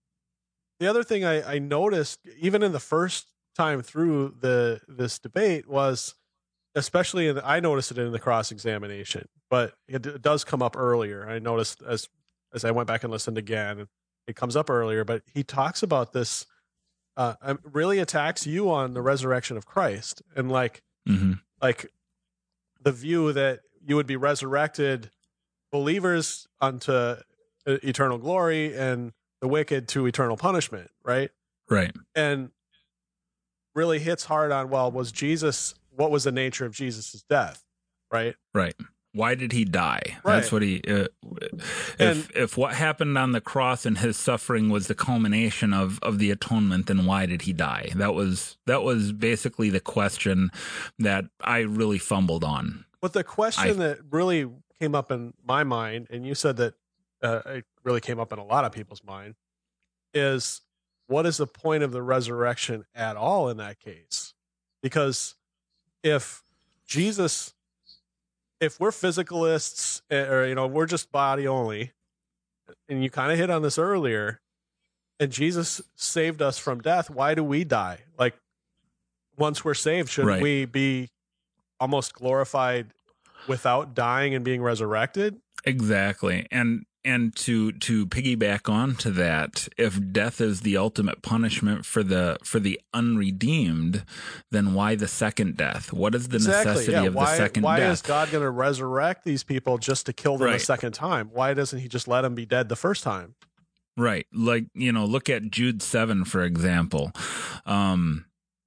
the other thing I, I noticed, even in the first time through the this debate, was especially in the, I noticed it in the cross examination, but it, it does come up earlier. I noticed as as I went back and listened again, it comes up earlier. But he talks about this, uh, um, really attacks you on the resurrection of Christ, and like Mm-hmm. like the view that you would be resurrected, believers unto eternal glory, and the wicked to eternal punishment, right? Right. And really hits hard on, well, was Jesus, what was the nature of Jesus's death, right? Right. Why did he die? Right. That's what he. Uh, if And- if what happened on the cross and his suffering was the culmination of, of the atonement, then why did he die? That was that was basically the question that I really fumbled on. But the question I- that really came up in my mind, and you said that uh, it really came up in a lot of people's mind, is what is the point of the resurrection at all in that case? Because if Jesus, if we're physicalists, eh, or, you know, we're just body only, and you kind of hit on this earlier, and Jesus saved us from death, why do we die? Like, once we're saved, shouldn't Right. we be almost glorified without dying and being resurrected? Exactly. And and to to piggyback on to that, if death is the ultimate punishment for the for the unredeemed, then why the second death? What is the necessity Yeah. of Why, the second why death? is God going to resurrect these people just to kill them a Right. second time? Why doesn't he just let them be dead the first time? Right. Like, you know, look at Jude seven, for example. Um,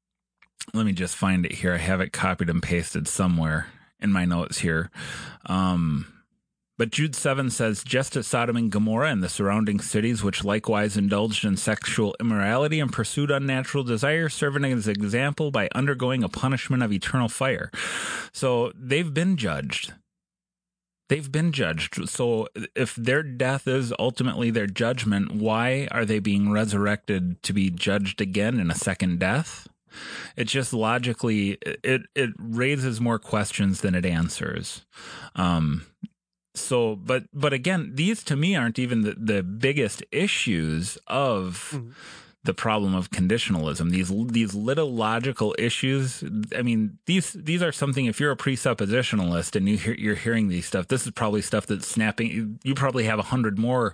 let me just find it here. I have it copied and pasted somewhere in my notes here. Um, but Jude seven says, just as Sodom and Gomorrah and the surrounding cities, which likewise indulged in sexual immorality and pursued unnatural desires, serving as an example by undergoing a punishment of eternal fire. So they've been judged. They've been judged. So if their death is ultimately their judgment, why are they being resurrected to be judged again in a second death? It just logically, it, it raises more questions than it answers. Um, so, but, but again, these to me aren't even the, the biggest issues of Mhm. the problem of conditionalism. These these little logical issues. I mean, these these are something. If you're a presuppositionalist and you hear, you're hearing these stuff, this is probably stuff that's snapping. You probably have a hundred more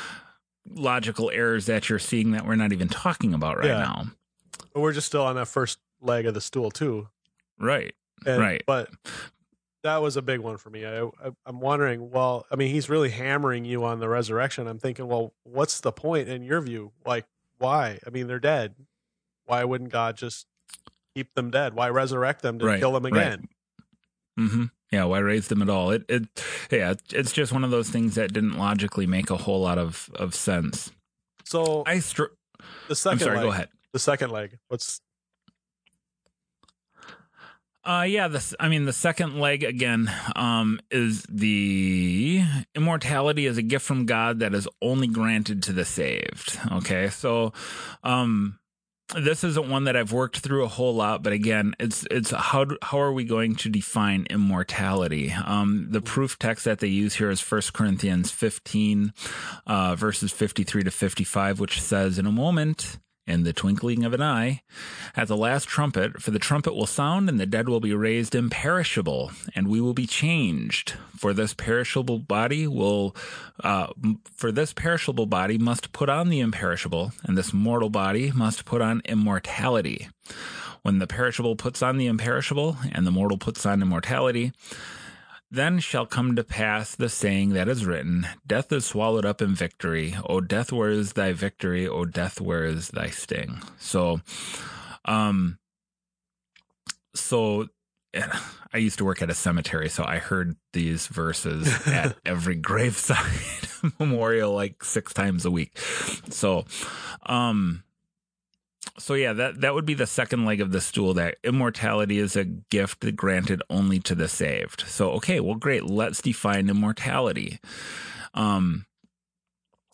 logical errors that you're seeing that we're not even talking about right Yeah. now. But we're just still on that first leg of the stool too. Right. And, Right. But that was a big one for me. I, I, I'm wondering, well, I mean, he's really hammering you on the resurrection. I'm thinking, well, what's the point in your view? Like, why? I mean, they're dead. Why wouldn't God just keep them dead? Why resurrect them to Right, kill them right. again? Mm-hmm. Yeah. Why raise them at all? It. It. Yeah. It's just one of those things that didn't logically make a whole lot of of sense. So I. Str- the second I'm sorry. leg, Go ahead. the second leg, what's Uh, yeah, this, I mean, the second leg again, um, is the immortality is a gift from God that is only granted to the saved. Okay. So, um, this isn't one that I've worked through a whole lot, but again, it's, it's how, do, how are we going to define immortality? Um, the proof text that they use here is First Corinthians fifteen, uh, verses fifty-three to fifty-five, which says, in a moment, in the twinkling of an eye, at the last trumpet, for the trumpet will sound, and the dead will be raised imperishable, and we will be changed. For this perishable body will, uh, for this perishable body must put on the imperishable, and this mortal body must put on immortality. When the perishable puts on the imperishable, and the mortal puts on immortality, then shall come to pass the saying that is written, death is swallowed up in victory. O death, where is thy victory? O death, where is thy sting? So, um, so I used to work at a cemetery, so I heard these verses at every graveside memorial like six times a week. So, um, So yeah, that, that would be the second leg of the stool, that immortality is a gift granted only to the saved. So, okay, well, great. Let's define immortality. Um,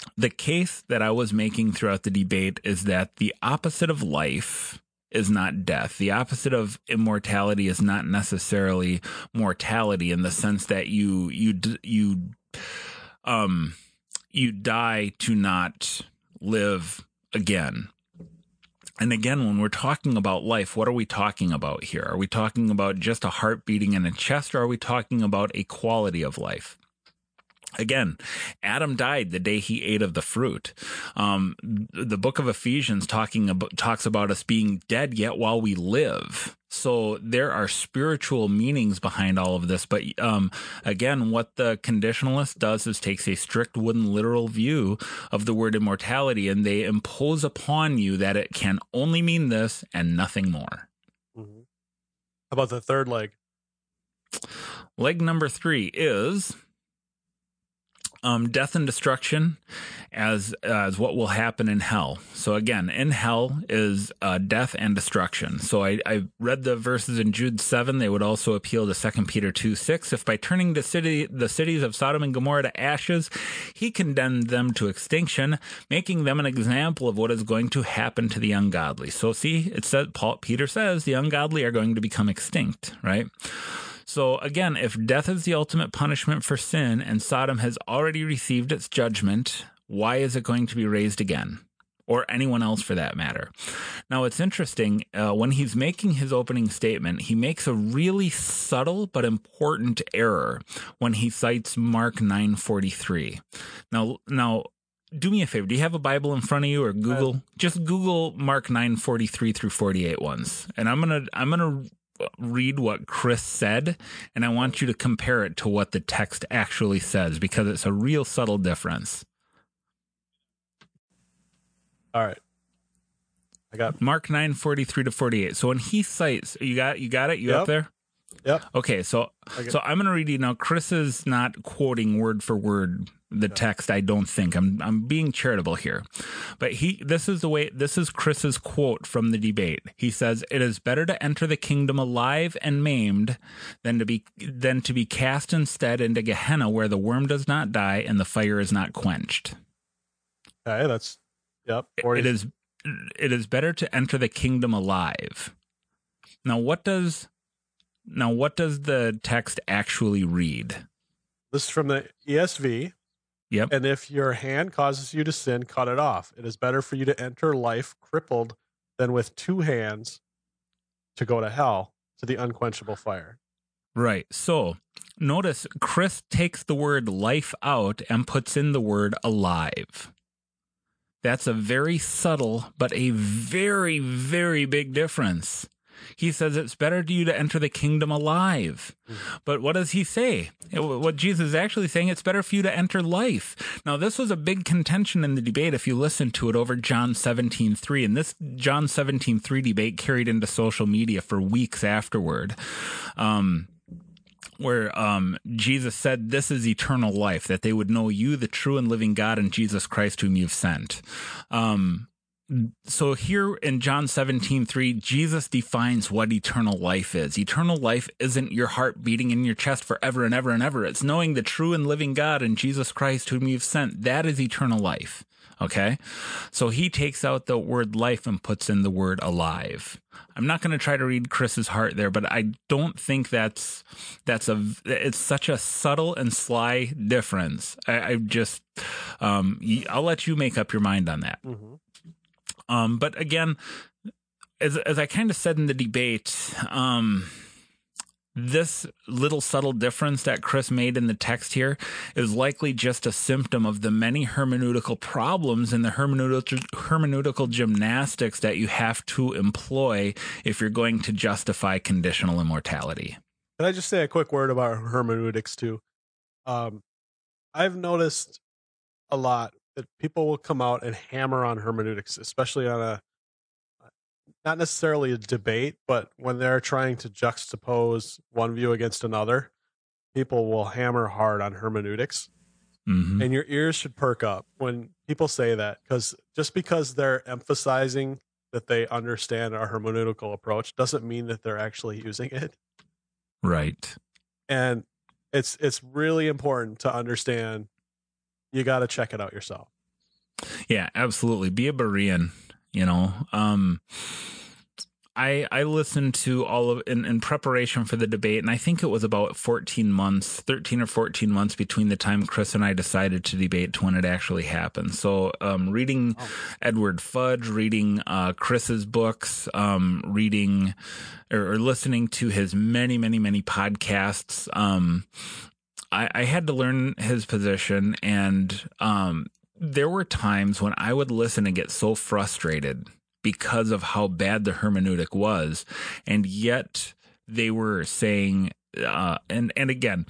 the case that I was making throughout the debate is that the opposite of life is not death. The opposite of immortality is not necessarily mortality in the sense that you you you um you die to not live again. And again, when we're talking about life, what are we talking about here? Are we talking about just a heart beating in a chest, or are we talking about a quality of life? Again, Adam died the day he ate of the fruit. Um, the book of Ephesians talking about, talks about us being dead yet while we live. So there are spiritual meanings behind all of this. But um, again, what the conditionalist does is takes a strict wooden literal view of the word immortality, and they impose upon you that it can only mean this and nothing more. Mm-hmm. How about the third leg? Leg number three is... Um, death and destruction as as what will happen in hell. So again, in hell is uh, death and destruction. So I, I read the verses in Jude seven. They would also appeal to Second Peter two six. If by turning the city the cities of Sodom and Gomorrah to ashes, he condemned them to extinction, making them an example of what is going to happen to the ungodly. So see, it said Paul Peter says the ungodly are going to become extinct, right? So again, if death is the ultimate punishment for sin and Sodom has already received its judgment, why is it going to be raised again? Or anyone else for that matter. Now, it's interesting, uh, when he's making his opening statement, he makes a really subtle but important error when he cites Mark nine forty-three. Now, now, do me a favor. Do you have a Bible in front of you, or Google? Uh, Just Google Mark nine forty-three through forty-eight once. And I'm going to, I'm going to, read what Chris said, and I want you to compare it to what the text actually says, because it's a real subtle difference. All right. I got Mark nine forty-three to forty-eight. So when he cites, you got you got it? You yep. up there? Yep. Okay, so so I'm going to read you now. Chris is not quoting word for word the okay. text, I don't think. I'm I'm being charitable here. But he this is the way this is Chris's quote from the debate. He says, "It is better to enter the kingdom alive and maimed than to be than to be cast instead into Gehenna, where the worm does not die and the fire is not quenched." Okay, that's yep. forty. It is it is better to enter the kingdom alive. Now what does Now, what does the text actually read? This is from the E S V. Yep. And if your hand causes you to sin, cut it off. It is better for you to enter life crippled than with two hands to go to hell, to the unquenchable fire. Right. So notice Chris takes the word life out and puts in the word alive. That's a very subtle, but a very, very big difference. He says it's better to you to enter the kingdom alive. Mm-hmm. But what does he say? What Jesus is actually saying, it's better for you to enter life. Now, this was a big contention in the debate if you listen to it over John seventeen three. And this John seventeen three debate carried into social media for weeks afterward. Um, where um, Jesus said, "This is eternal life, that they would know you, the true and living God, and Jesus Christ whom you've sent." Um So here in John seventeen three, Jesus defines what eternal life is. Eternal life isn't your heart beating in your chest forever and ever and ever. It's knowing the true and living God and Jesus Christ whom you've sent. That is eternal life. Okay? So he takes out the word life and puts in the word alive. I'm not going to try to read Chris's heart there, but I don't think that's that's a it's such a subtle and sly difference. I, I just um, I'll let you make up your mind on that. Mm-hmm. Um, but again, as as I kind of said in the debate, um, this little subtle difference that Chris made in the text here is likely just a symptom of the many hermeneutical problems and the hermeneutical, hermeneutical gymnastics that you have to employ if you're going to justify conditional immortality. Can I just say a quick word about hermeneutics too? Um, I've noticed a lot that people will come out and hammer on hermeneutics, especially on a, not necessarily a debate, but when they're trying to juxtapose one view against another, people will hammer hard on hermeneutics. Mm-hmm. And your ears should perk up when people say that, because just because they're emphasizing that they understand our hermeneutical approach doesn't mean that they're actually using it. Right. And it's it's really important to understand. You got to check it out yourself. Yeah, absolutely. Be a Berean, you know. Um, I I listened to all of in, in preparation for the debate, and I think it was about fourteen months, thirteen or fourteen months between the time Chris and I decided to debate to when it actually happened. So um, reading oh. Edward Fudge, reading uh, Chris's books, um, reading or, or listening to his many, many, many podcasts, um, I, I had to learn his position, and um, there were times when I would listen and get so frustrated because of how bad the hermeneutic was. And yet they were saying, uh, and, and again,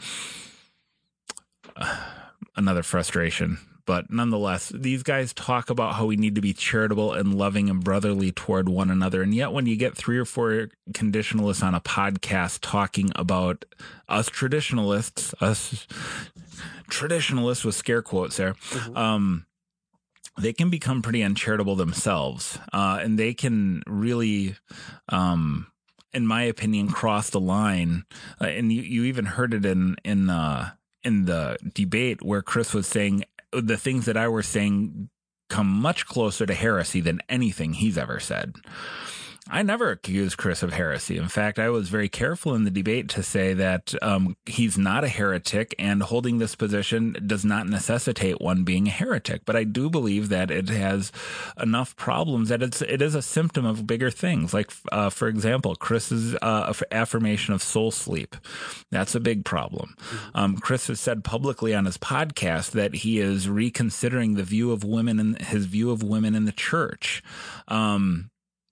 uh, another frustration, but nonetheless, these guys talk about how we need to be charitable and loving and brotherly toward one another. And yet when you get three or four conditionalists on a podcast talking about us traditionalists, us traditionalists with scare quotes there, mm-hmm. um, they can become pretty uncharitable themselves, uh, and they can really, um, in my opinion, cross the line. Uh, and you, you even heard it in in uh, in the debate where Chris was saying the things that I were saying come much closer to heresy than anything he's ever said. I never accused Chris of heresy. In fact, I was very careful in the debate to say that um, he's not a heretic, and holding this position does not necessitate one being a heretic. But I do believe that it has enough problems that it's it is a symptom of bigger things. Like, uh, for example, Chris's uh, affirmation of soul sleep. That's a big problem. Um, Chris has said publicly on his podcast that he is reconsidering the view of women and his view of women in the church. Um,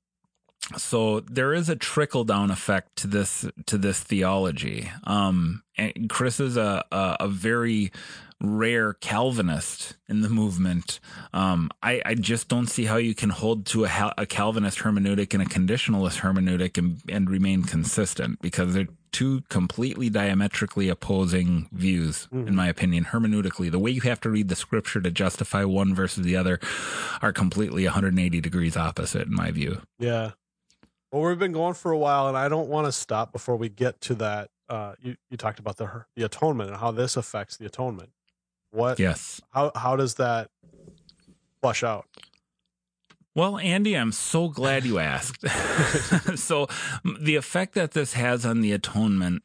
So there is a trickle down effect to this to this theology. Um, and Chris is a, a a very rare Calvinist in the movement. Um, I, I just don't see how you can hold to a, a Calvinist hermeneutic and a conditionalist hermeneutic and, and remain consistent, because they're two completely diametrically opposing views, mm-hmm. in my opinion. Hermeneutically, the way you have to read the scripture to justify one versus the other are completely one hundred eighty degrees opposite, in my view. Yeah. Well, we've been going for a while, and I don't want to stop before we get to that. Uh, you, you talked about the the atonement and how this affects the atonement. What? Yes. How how does that flush out? Well, Andy, I'm so glad you asked. So the effect that this has on the atonement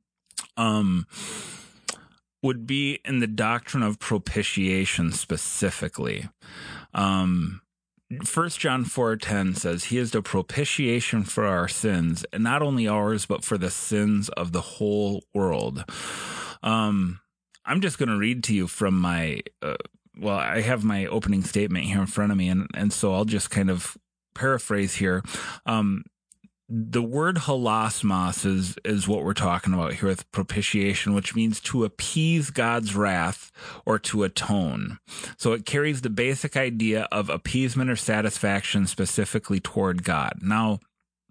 um, would be in the doctrine of propitiation specifically. Um First John four ten says, "He is the propitiation for our sins, and not only ours, but for the sins of the whole world." Um, I'm just going to read to you from my, uh, well, I have my opening statement here in front of me, and, and so I'll just kind of paraphrase here. Um, The word hilasmos is, is what we're talking about here with propitiation, which means to appease God's wrath or to atone. So it carries the basic idea of appeasement or satisfaction specifically toward God. Now,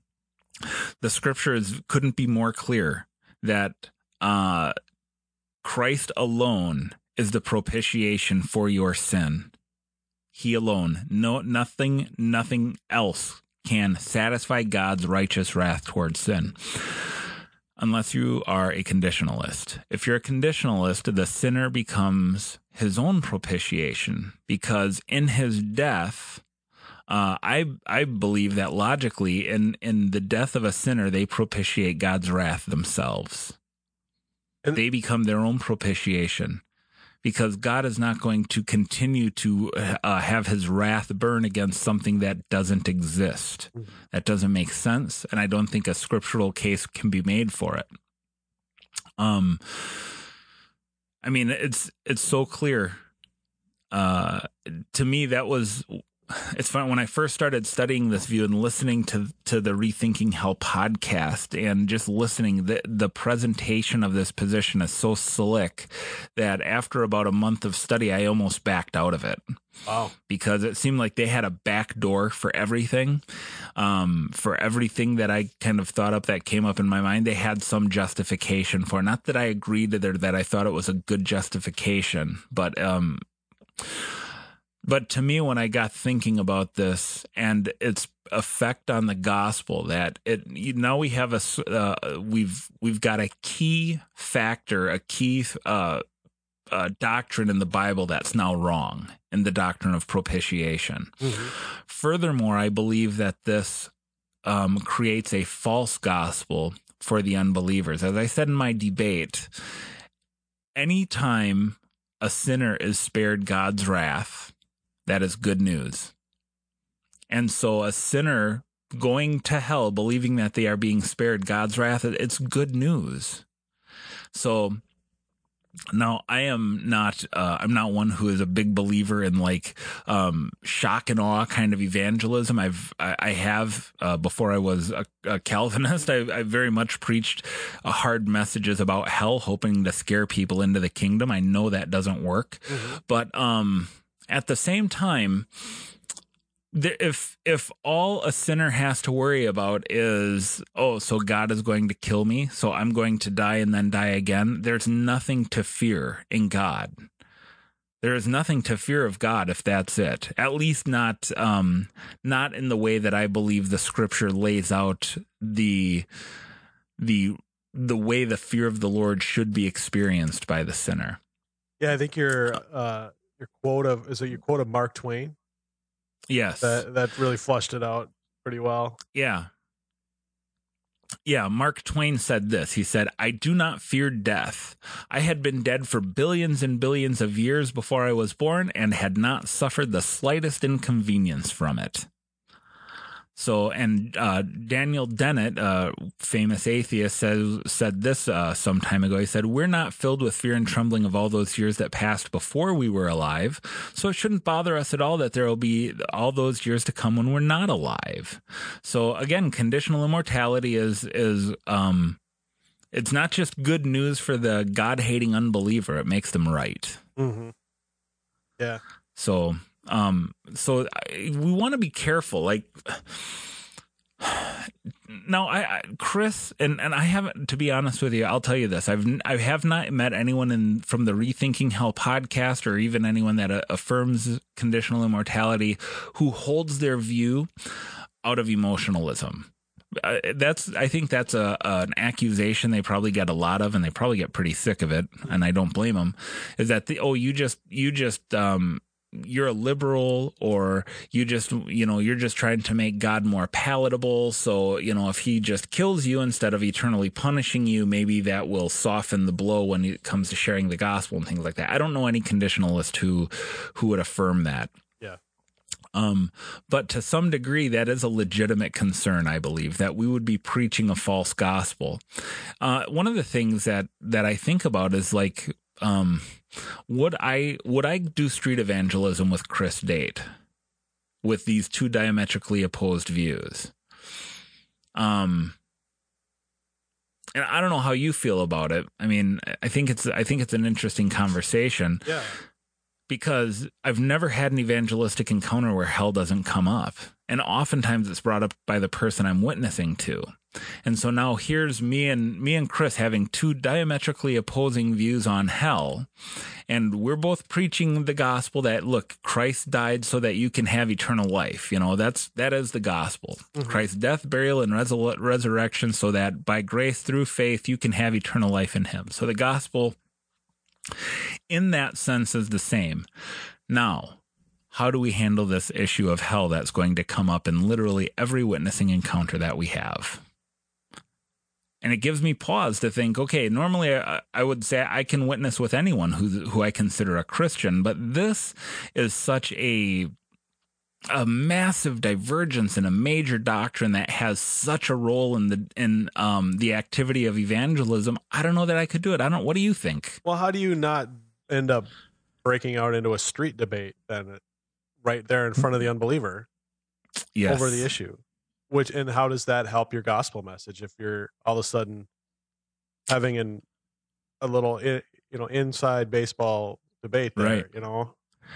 the scriptures couldn't be more clear that uh, Christ alone is the propitiation for your sin. He alone. No, nothing, nothing else can satisfy God's righteous wrath towards sin, unless you are a conditionalist. If you're a conditionalist, the sinner becomes his own propitiation, because in his death, uh, I I believe that logically, in, in the death of a sinner, they propitiate God's wrath themselves. And they become their own propitiation, because God is not going to continue to uh, have his wrath burn against something that doesn't exist. That doesn't make sense, and I don't think a scriptural case can be made for it. Um, I mean, it's it's so clear. Uh, to me, that was. It's fun when I first started studying this view and listening to to the Rethinking Hell podcast, and just listening, the the presentation of this position is so slick that after about a month of study, I almost backed out of it. Wow. Because it seemed like they had a back door for everything. Um, for everything that I kind of thought up that came up in my mind, they had some justification for. Not that I agreed that, that I thought it was a good justification, but um But to me, when I got thinking about this and its effect on the gospel, that it now we have a uh, we've we've got a key factor, a key uh, uh, doctrine in the Bible that's now wrong in the doctrine of propitiation. Mm-hmm. Furthermore, I believe that this um, creates a false gospel for the unbelievers. As I said in my debate, anytime a sinner is spared God's wrath, that is good news. And so a sinner going to hell, believing that they are being spared God's wrath, it's good news. So now I am not, uh, I'm not one who is a big believer in like um, shock and awe kind of evangelism. I've, I, I have, uh, before I was a, a Calvinist, I, I very much preached uh, hard messages about hell, hoping to scare people into the kingdom. I know that doesn't work, mm-hmm. but um, at the same time, If if all a sinner has to worry about is, oh, so God is going to kill me, so I'm going to die and then die again, there's nothing to fear in God. There is nothing to fear of God if that's it. At least not um, not in the way that I believe the Scripture lays out the the the way the fear of the Lord should be experienced by the sinner. Yeah, I think your uh, your quote of is it your quote of Mark Twain? Yes. That that really flushed it out pretty well. Yeah. Yeah, Mark Twain said this. He said, "I do not fear death. I had been dead for billions and billions of years before I was born and had not suffered the slightest inconvenience from it." So, and uh, Daniel Dennett, a famous atheist, says, said this uh, some time ago. He said, "We're not filled with fear and trembling of all those years that passed before we were alive, so it shouldn't bother us at all that there will be all those years to come when we're not alive." So, again, conditional immortality is, is um, it's not just good news for the God-hating unbeliever. It makes them right. Mm-hmm. Yeah. So... Um, so I, we want to be careful. Like, now, I, I Chris, and, and I haven't, to be honest with you, I'll tell you this. I've, I have not met anyone in, from the Rethinking Hell podcast, or even anyone that uh, affirms conditional immortality, who holds their view out of emotionalism. Uh, that's, I think that's a, an accusation they probably get a lot of, and they probably get pretty sick of it. And I don't blame them. Is that the, oh, you just, you just, um, you're a liberal, or you just, you know, you're just trying to make God more palatable. So, you know, if he just kills you instead of eternally punishing you, maybe that will soften the blow when it comes to sharing the gospel and things like that. I don't know any conditionalist who, who would affirm that. Yeah. Um, but to some degree, that is a legitimate concern, I believe, that we would be preaching a false gospel. Uh, one of the things that, that I think about is like, um, would I would I do street evangelism with Chris Date, with these two diametrically opposed views? Um, and I don't know how you feel about it. I mean, I think it's I think it's an interesting conversation. Yeah. Because I've never had an evangelistic encounter where hell doesn't come up. And oftentimes it's brought up by the person I'm witnessing to. And so now here's me and me and Chris having two diametrically opposing views on hell. And we're both preaching the gospel that, look, Christ died so that you can have eternal life. You know, that's, that is the gospel. Mm-hmm. Christ's death, burial, and resur- resurrection so that by grace through faith, you can have eternal life in him. So the gospel in that sense is the same. Now, how do we handle this issue of hell that's going to come up in literally every witnessing encounter that we have? And it gives me pause to think, okay, normally I, I would say I can witness with anyone who who I consider a Christian, but this is such a a massive divergence in a major doctrine that has such a role in the in um the activity of evangelism. I don't know that I could do it. I don't. What do you think? Well, how do you not end up breaking out into a street debate then, right there in front of the unbeliever, yes, over the issue? Which, and how does that help your gospel message if you're all of a sudden having an a little you know inside baseball debate there, right? You know.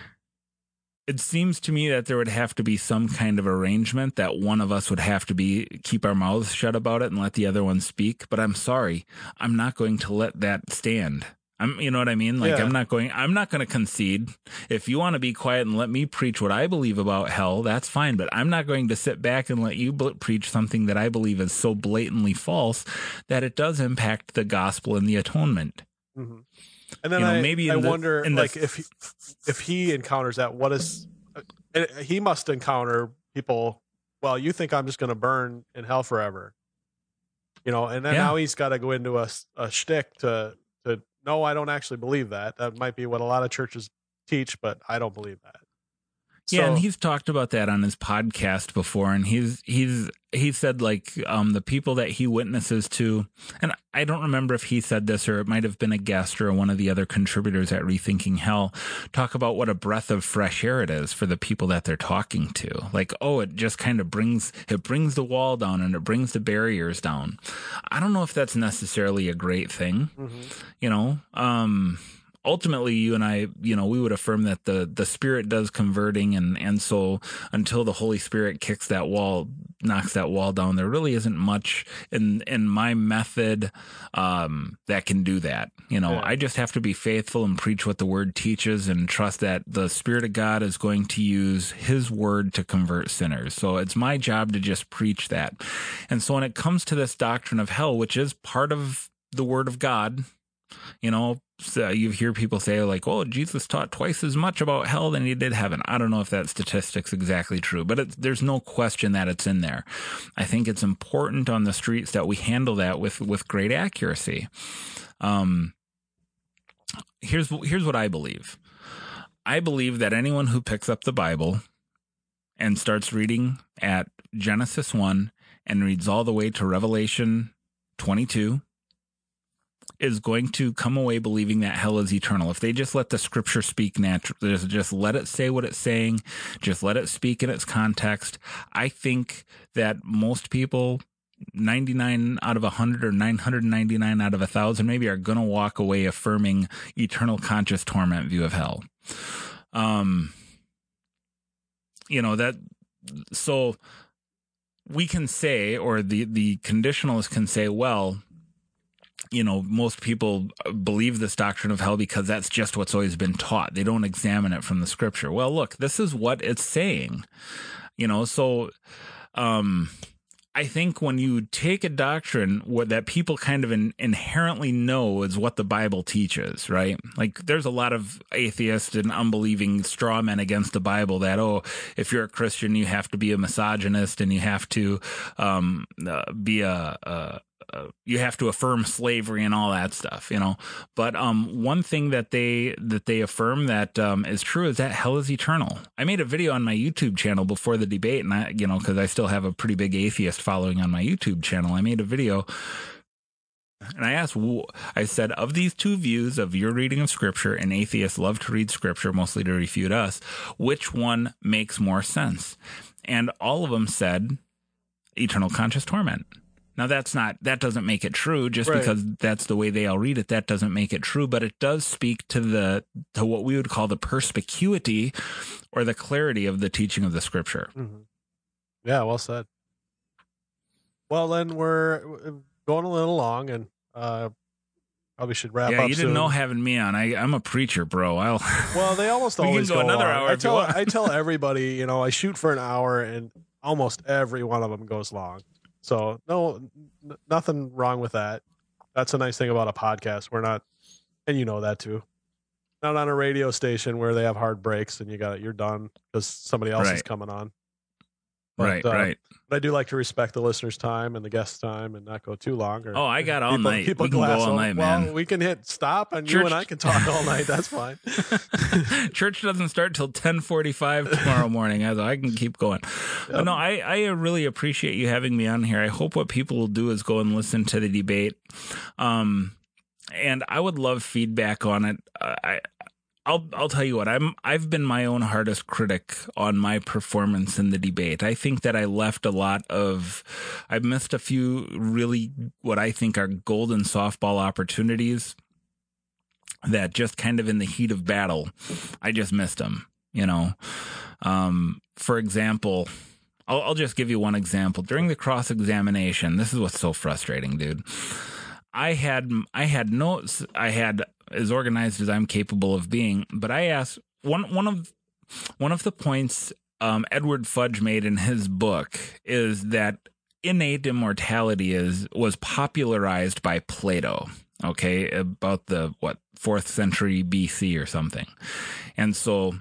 It seems to me that there would have to be some kind of arrangement that one of us would have to be keep our mouths shut about it and let the other one speak. But I'm sorry, I'm not going to let that stand. I'm, you know what I mean? Like, yeah. I'm not going, I'm not going to concede. If you want to be quiet and let me preach what I believe about hell, that's fine. But I'm not going to sit back and let you bl- preach something that I believe is so blatantly false that it does impact the gospel and the atonement. Mm-hmm. And then you know, I, maybe I the, wonder, the, like, if he, if he encounters that, what is he must encounter people. Well, you think I'm just going to burn in hell forever, you know? And then yeah. now he's got to go into a, a shtick to to no, I don't actually believe that. That might be what a lot of churches teach, but I don't believe that. Yeah, so, and he's talked about that on his podcast before, and he's he's he said like um, the people that he witnesses to, and I don't remember if he said this or it might have been a guest or one of the other contributors at Rethinking Hell, talk about what a breath of fresh air it is for the people that they're talking to. Like, oh, it just kind of brings it brings the wall down and it brings the barriers down. I don't know if that's necessarily a great thing, mm-hmm. you know. Um, Ultimately, you and I, you know, we would affirm that the, the Spirit does converting. And, and so until the Holy Spirit kicks that wall, knocks that wall down, there really isn't much in, in my method um, that can do that. You know, yeah. I just have to be faithful and preach what the Word teaches and trust that the Spirit of God is going to use His Word to convert sinners. So it's my job to just preach that. And so when it comes to this doctrine of hell, which is part of the Word of God, you know, so you hear people say like, oh, Jesus taught twice as much about hell than he did heaven. I don't know if that statistic's exactly true, but it, there's no question that it's in there. I think it's important on the streets that we handle that with, with great accuracy. Um, here's, here's what I believe. I believe that anyone who picks up the Bible and starts reading at Genesis one and reads all the way to Revelation twenty-two is going to come away believing that hell is eternal. If they just let the scripture speak naturally, just let it say what it's saying, just let it speak in its context. I think that most people, ninety-nine out of one hundred or nine hundred ninety-nine out of one thousand maybe, are going to walk away affirming eternal conscious torment view of hell. Um, you know, that, so we can say, or the, the conditionalists can say, well, you know, most people believe this doctrine of hell because that's just what's always been taught. They don't examine it from the scripture. Well, look, this is what it's saying, you know, so um, I think when you take a doctrine what, that people kind of in, inherently know is what the Bible teaches, right? Like there's a lot of atheists and unbelieving straw men against the Bible that, oh, if you're a Christian, you have to be a misogynist and you have to um, uh, be a, a Uh, you have to affirm slavery and all that stuff, you know. But um, one thing that they that they affirm that um, is true is that hell is eternal. I made a video on my YouTube channel before the debate, and I, you know, because I still have a pretty big atheist following on my YouTube channel. I made a video, and I asked, I said, of these two views of your reading of Scripture, and atheists love to read Scripture mostly to refute us, which one makes more sense? And all of them said eternal conscious torment. Now, that's not, that doesn't make it true just right. because that's the way they all read it. That doesn't make it true, but it does speak to the, to what we would call the perspicuity or the clarity of the teaching of the scripture. Mm-hmm. Yeah, well said. Well, then we're going a little long and, uh, probably should wrap yeah, up. Yeah, you didn't soon. know having me on. I, I'm a preacher, bro. I'll. Well, they almost we always can go, go another long. hour. I tell, I tell everybody, you know, I shoot for an hour and almost every one of them goes long. So no, n- nothing wrong with that. That's a nice thing about a podcast. We're not, and you know that too, not on a radio station where they have hard breaks and you got it, you're done because somebody else right. is coming on. But, right, uh, right. But I do like to respect the listener's time and the guest's time and not go too long. Or oh, I got all people, night. People we can glass go all on. night, well, man. We can hit stop and Church... you and I can talk all night. That's fine. Church doesn't start till ten forty-five tomorrow morning, so I can keep going. Yep. But no, I, I really appreciate you having me on here. I hope what people will do is go and listen to the debate. Um, and I would love feedback on it. Uh, I, I'll I'll tell you what, I'm I've been my own hardest critic on my performance in the debate. I think that I left a lot of I missed a few really what I think are golden softball opportunities that just kind of in the heat of battle, I just missed them, you know. Um, for example, I'll I'll just give you one example. During the cross-examination, this is what's so frustrating, dude. I had I had notes I had as organized as I'm capable of being, but I asked one one of one of the points um, Edward Fudge made in his book is that innate immortality is was popularized by Plato. okay, about the, what, fourth century B C or something. And so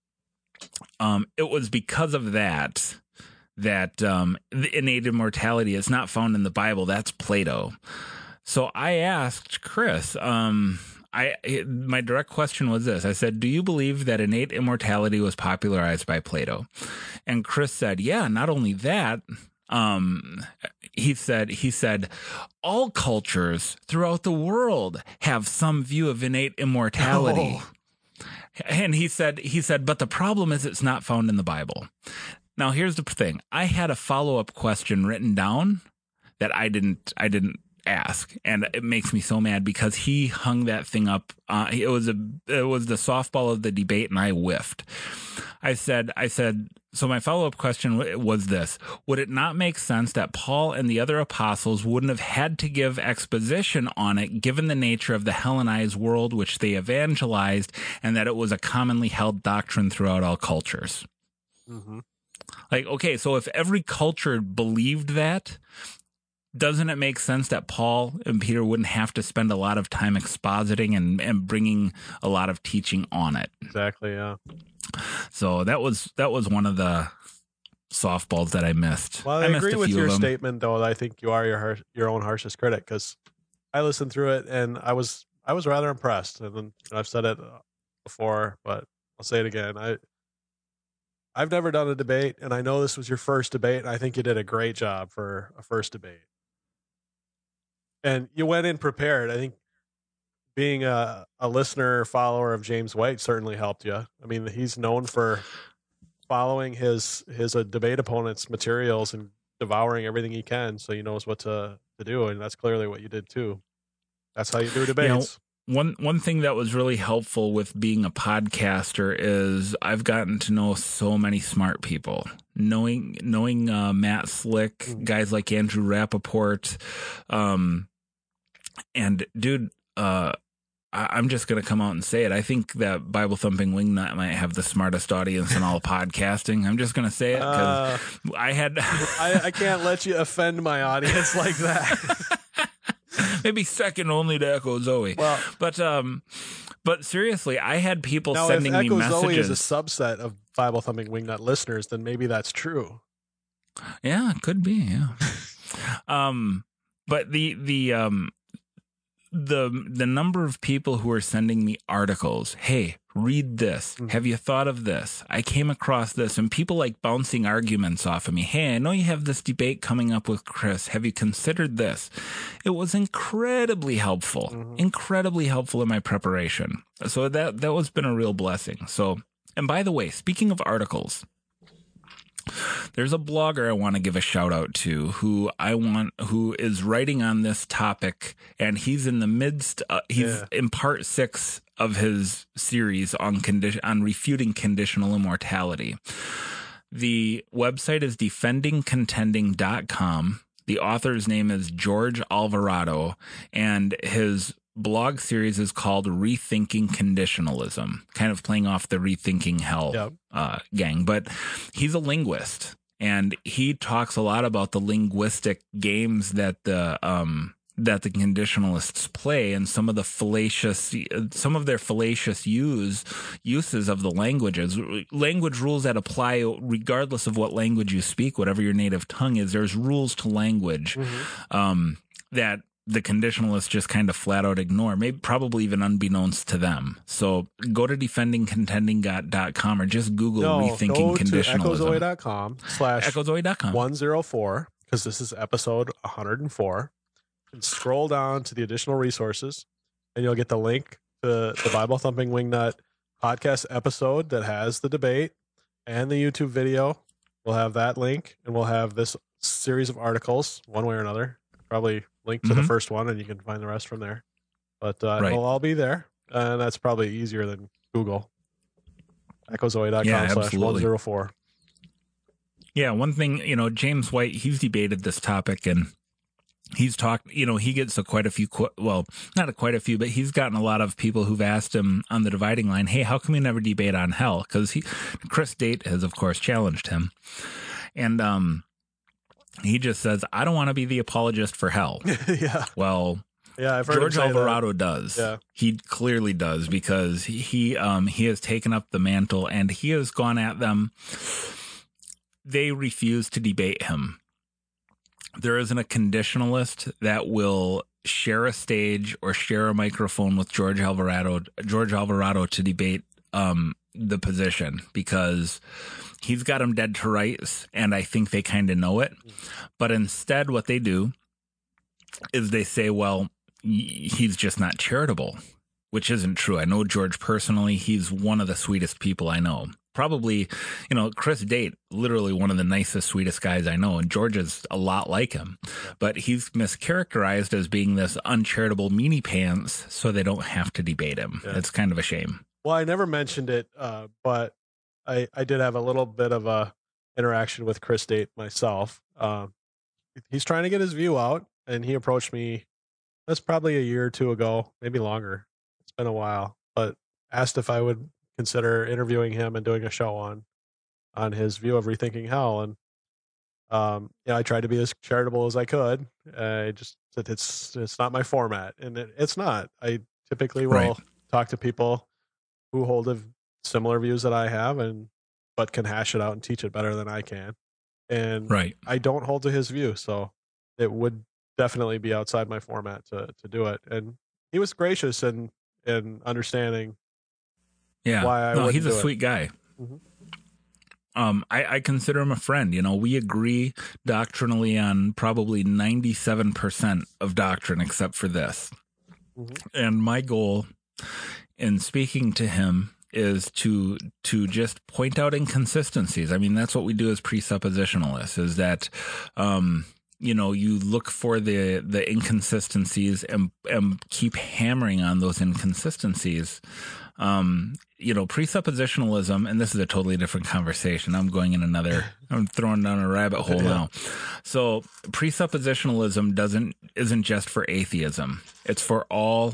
um, it was because of that that um, the innate immortality is not found in the Bible. That's Plato. So I asked Chris, um, I my direct question was this. I said, do you believe that innate immortality was popularized by Plato? And Chris said, yeah, not only that, um, he said, he said, all cultures throughout the world have some view of innate immortality. Oh. And he said, he said, but the problem is it's not found in the Bible. Now, here's the thing. I had a follow-up question written down that I didn't, I didn't ask. And it makes me so mad because he hung that thing up. Uh, it was a, it was the softball of the debate and I whiffed. I said, I said, so my follow-up question was this. Would it not make sense that Paul and the other apostles wouldn't have had to give exposition on it, given the nature of the Hellenized world which they evangelized, and that it was a commonly held doctrine throughout all cultures? Mm-hmm. Like, okay, so if every culture believed that, doesn't it make sense that Paul and Peter wouldn't have to spend a lot of time expositing and, and bringing a lot of teaching on it? Exactly, yeah. So that was that was one of the softballs that I missed. Well, I, I missed agree a with few your of them. statement, though. I think you are your har- your own harshest critic, because I listened through it and I was I was rather impressed. And then, I've said it before, but I'll say it again. I I've never done a debate, and I know this was your first debate, and I think you did a great job for a first debate. And you went in prepared. I think being a, a listener, follower of James White certainly helped you. I mean, he's known for following his his uh, debate opponent's materials and devouring everything he can, so he knows what to, to do, and that's clearly what you did too. That's how you do debates. You know, one one thing that was really helpful with being a podcaster is I've gotten to know so many smart people. Knowing knowing uh, Matt Slick, mm. guys like Andrew Rappaport, um, and dude, uh, I, I'm just gonna come out and say it. I think that Bible Thumping Wingnut might have the smartest audience in all of podcasting. I'm just gonna say it because uh, I had I, I can't let you offend my audience like that. Maybe second only to Echo Zoe. Well, but um, but seriously, I had people now sending if me Echo messages. Zoe is a subset of Bible Thumping Wingnut listeners, then maybe that's true. Yeah, it could be. Yeah. um, but the the um the the number of people who are sending me articles. Hey, read this. Mm-hmm. Have you thought of this? I came across this, and people like bouncing arguments off of me. Hey, I know you have this debate coming up with Chris. Have you considered this? It was incredibly helpful, mm-hmm. incredibly helpful in my preparation. So that that was been a real blessing. So, and by the way, speaking of articles, there's a blogger I want to give a shout out to who I want, who is writing on this topic, and he's in the midst, uh, he's yeah. in part six of his series on condition, on refuting conditional immortality. The website is defending contending dot com. The author's name is George Alvarado, and his blog series is called Rethinking Conditionalism, kind of playing off the Rethinking Hell yep. uh, gang. But he's a linguist, and he talks a lot about the linguistic games that the um, that the conditionalists play, and some of the fallacious, some of their fallacious use uses of the languages, language rules that apply regardless of what language you speak, whatever your native tongue is. There's rules to language mm-hmm. um, that the conditionalists just kind of flat out ignore, maybe probably even unbeknownst to them. So go to defending contending dot com or just Google no, rethinking go conditionalism. To echozoe dot com slash echozoe dot com one oh four, because this is episode one hundred four. And scroll down to the additional resources, and you'll get the link to the Bible Thumping Wingnut podcast episode that has the debate and the YouTube video. We'll have that link, and we'll have this series of articles, one way or another. Probably link to mm-hmm. the first one, and you can find the rest from there. But uh, right. it'll all be there, and that's probably easier than Google. echozoe dot com yeah, slash one oh four. Yeah, one thing, you know, James White, he's debated this topic, and he's talked, you know, he gets a quite a few, well, not a quite a few, but he's gotten a lot of people who've asked him on the dividing line, hey, how come you never debate on hell? Because he, Chris Date has, of course, challenged him. And, um, he just says, I don't want to be the apologist for hell. yeah. Well, Yeah, I've heard George him say Alvarado that. does. Yeah. He clearly does, because he, he um he has taken up the mantle and he has gone at them. They refuse to debate him. There isn't a conditionalist that will share a stage or share a microphone with George Alvarado, George Alvarado to debate um, the position, because he's got them dead to rights, and I think they kind of know it. But instead, what they do is they say, well, he's just not charitable, which isn't true. I know George personally. He's one of the sweetest people I know. Probably, you know, Chris Date, literally one of the nicest, sweetest guys I know. And George is a lot like him. But he's mischaracterized as being this uncharitable meanie pants, so they don't have to debate him. Yeah. It's kind of a shame. Well, I never mentioned it, uh, but I, I did have a little bit of a interaction with Chris Date myself. Um, he's trying to get his view out, and he approached me, that's probably a year or two ago, maybe longer. It's been a while, but asked if I would consider interviewing him and doing a show on on his view of Rethinking Hell. And um yeah, I tried to be as charitable as I could. I just said it's it's not my format, and it, it's not. I typically will right. talk to people who hold a, similar views that I have, and but can hash it out and teach it better than I can. And right. I don't hold to his view, so it would definitely be outside my format to to do it. And he was gracious and and understanding. Yeah, why I no, he's a do sweet it. guy. Mm-hmm. Um, I, I consider him a friend. You know, we agree doctrinally on probably ninety-seven percent of doctrine, except for this. Mm-hmm. And my goal in speaking to him is to to just point out inconsistencies. I mean, that's what we do as presuppositionalists, is that, um, you know, you look for the the inconsistencies and and keep hammering on those inconsistencies. Um, you know, presuppositionalism, and this is a totally different conversation. I'm going in another, I'm throwing down a rabbit hole yeah. now. So presuppositionalism doesn't, isn't just for atheism. It's for all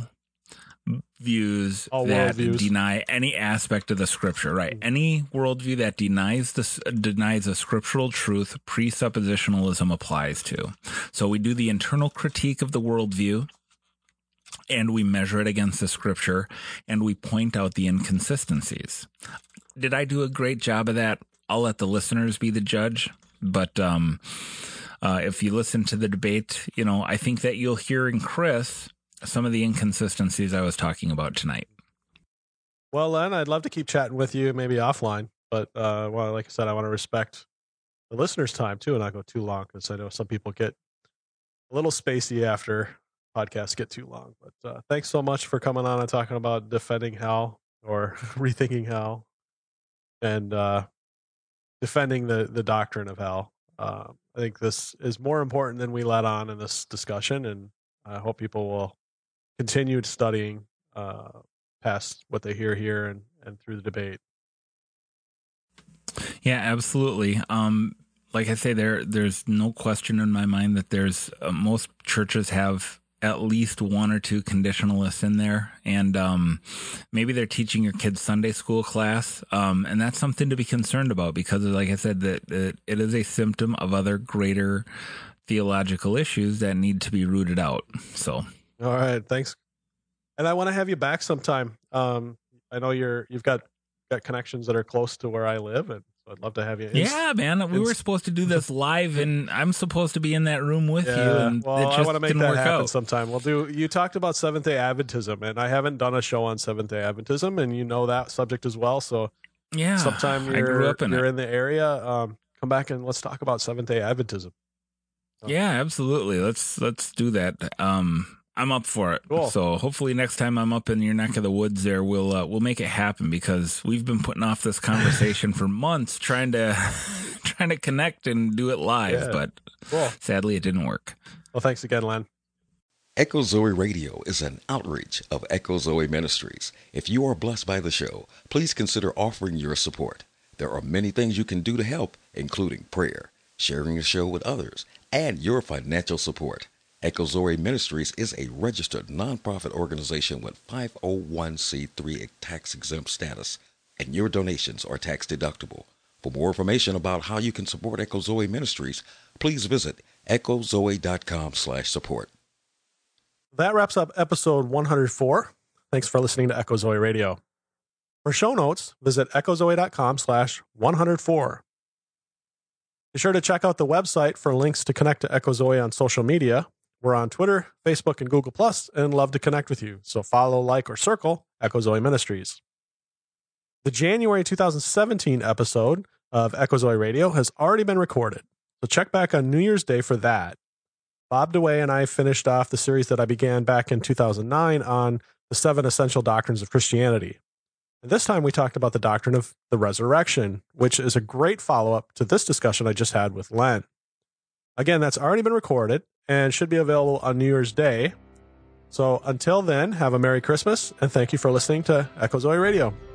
views all that worldviews. Deny any aspect of the scripture, right? Mm-hmm. Any worldview that denies this, denies a scriptural truth, presuppositionalism applies to. So we do the internal critique of the worldview, and we measure it against the scripture, and we point out the inconsistencies. Did I do a great job of that? I'll let the listeners be the judge. But um, uh, if you listen to the debate, you know, I think that you'll hear in Chris some of the inconsistencies I was talking about tonight. Well, Len, I'd love to keep chatting with you, maybe offline. But, uh, well, like I said, I want to respect the listeners' time, too, and not go too long, because I know some people get a little spacey after podcasts get too long. But uh, thanks so much for coming on and talking about defending hell, or rethinking hell, and uh, defending the, the doctrine of hell. Uh, I think this is more important than we let on in this discussion, and I hope people will continue studying uh, past what they hear here and, and through the debate. Yeah, absolutely. Um, like I say, there there's no question in my mind that there's uh, most churches have at least one or two conditionalists in there, and um, maybe they're teaching your kids Sunday school class, um, and that's something to be concerned about, because, like I said, that, that it is a symptom of other greater theological issues that need to be rooted out. So, all right, thanks, and I want to have you back sometime. Um, I know you're you've got got connections that are close to where I live, and so I'd love to have you. It's, yeah, man. We were supposed to do this live, and I'm supposed to be in that room with yeah, you, and well, it just I want to make didn't that work happen out. sometime. We'll do. You talked about Seventh-day Adventism, and I haven't done a show on Seventh-day Adventism, and you know that subject as well. So, yeah, sometime you're, I grew up in you're it. in the area, um, come back and let's talk about Seventh-day Adventism. So. Yeah, absolutely. Let's let's do that. Um, I'm up for it. Cool. So hopefully next time I'm up in your neck of the woods there, we'll uh, we'll make it happen, because we've been putting off this conversation for months, trying to trying to connect and do it live, yeah. but cool. sadly it didn't work. Well, thanks again, Len. Echo Zoe Radio is an outreach of Echo Zoe Ministries. If you are blessed by the show, please consider offering your support. There are many things you can do to help, including prayer, sharing the show with others, and your financial support. Echo Zoe Ministries is a registered nonprofit organization with five oh one c three tax-exempt status, and your donations are tax-deductible. For more information about how you can support Echo Zoe Ministries, please visit echo zoe dot com slash support. That wraps up episode one hundred four. Thanks for listening to Echo Zoe Radio. For show notes, visit echozoe.com slash 104. Be sure to check out the website for links to connect to Echo Zoe on social media. We're on Twitter, Facebook, and Google Plus, and love to connect with you. So follow, like, or circle Echo Zoe Ministries. The January two thousand seventeen episode of Echo Zoe Radio has already been recorded, so check back on New Year's Day for that. Bob DeWay and I finished off the series that I began back in two thousand nine on the seven essential doctrines of Christianity. And this time we talked about the doctrine of the resurrection, which is a great follow-up to this discussion I just had with Len. Again, that's already been recorded and should be available on New Year's Day. So until then, have a Merry Christmas, and thank you for listening to Echo Zoe Radio.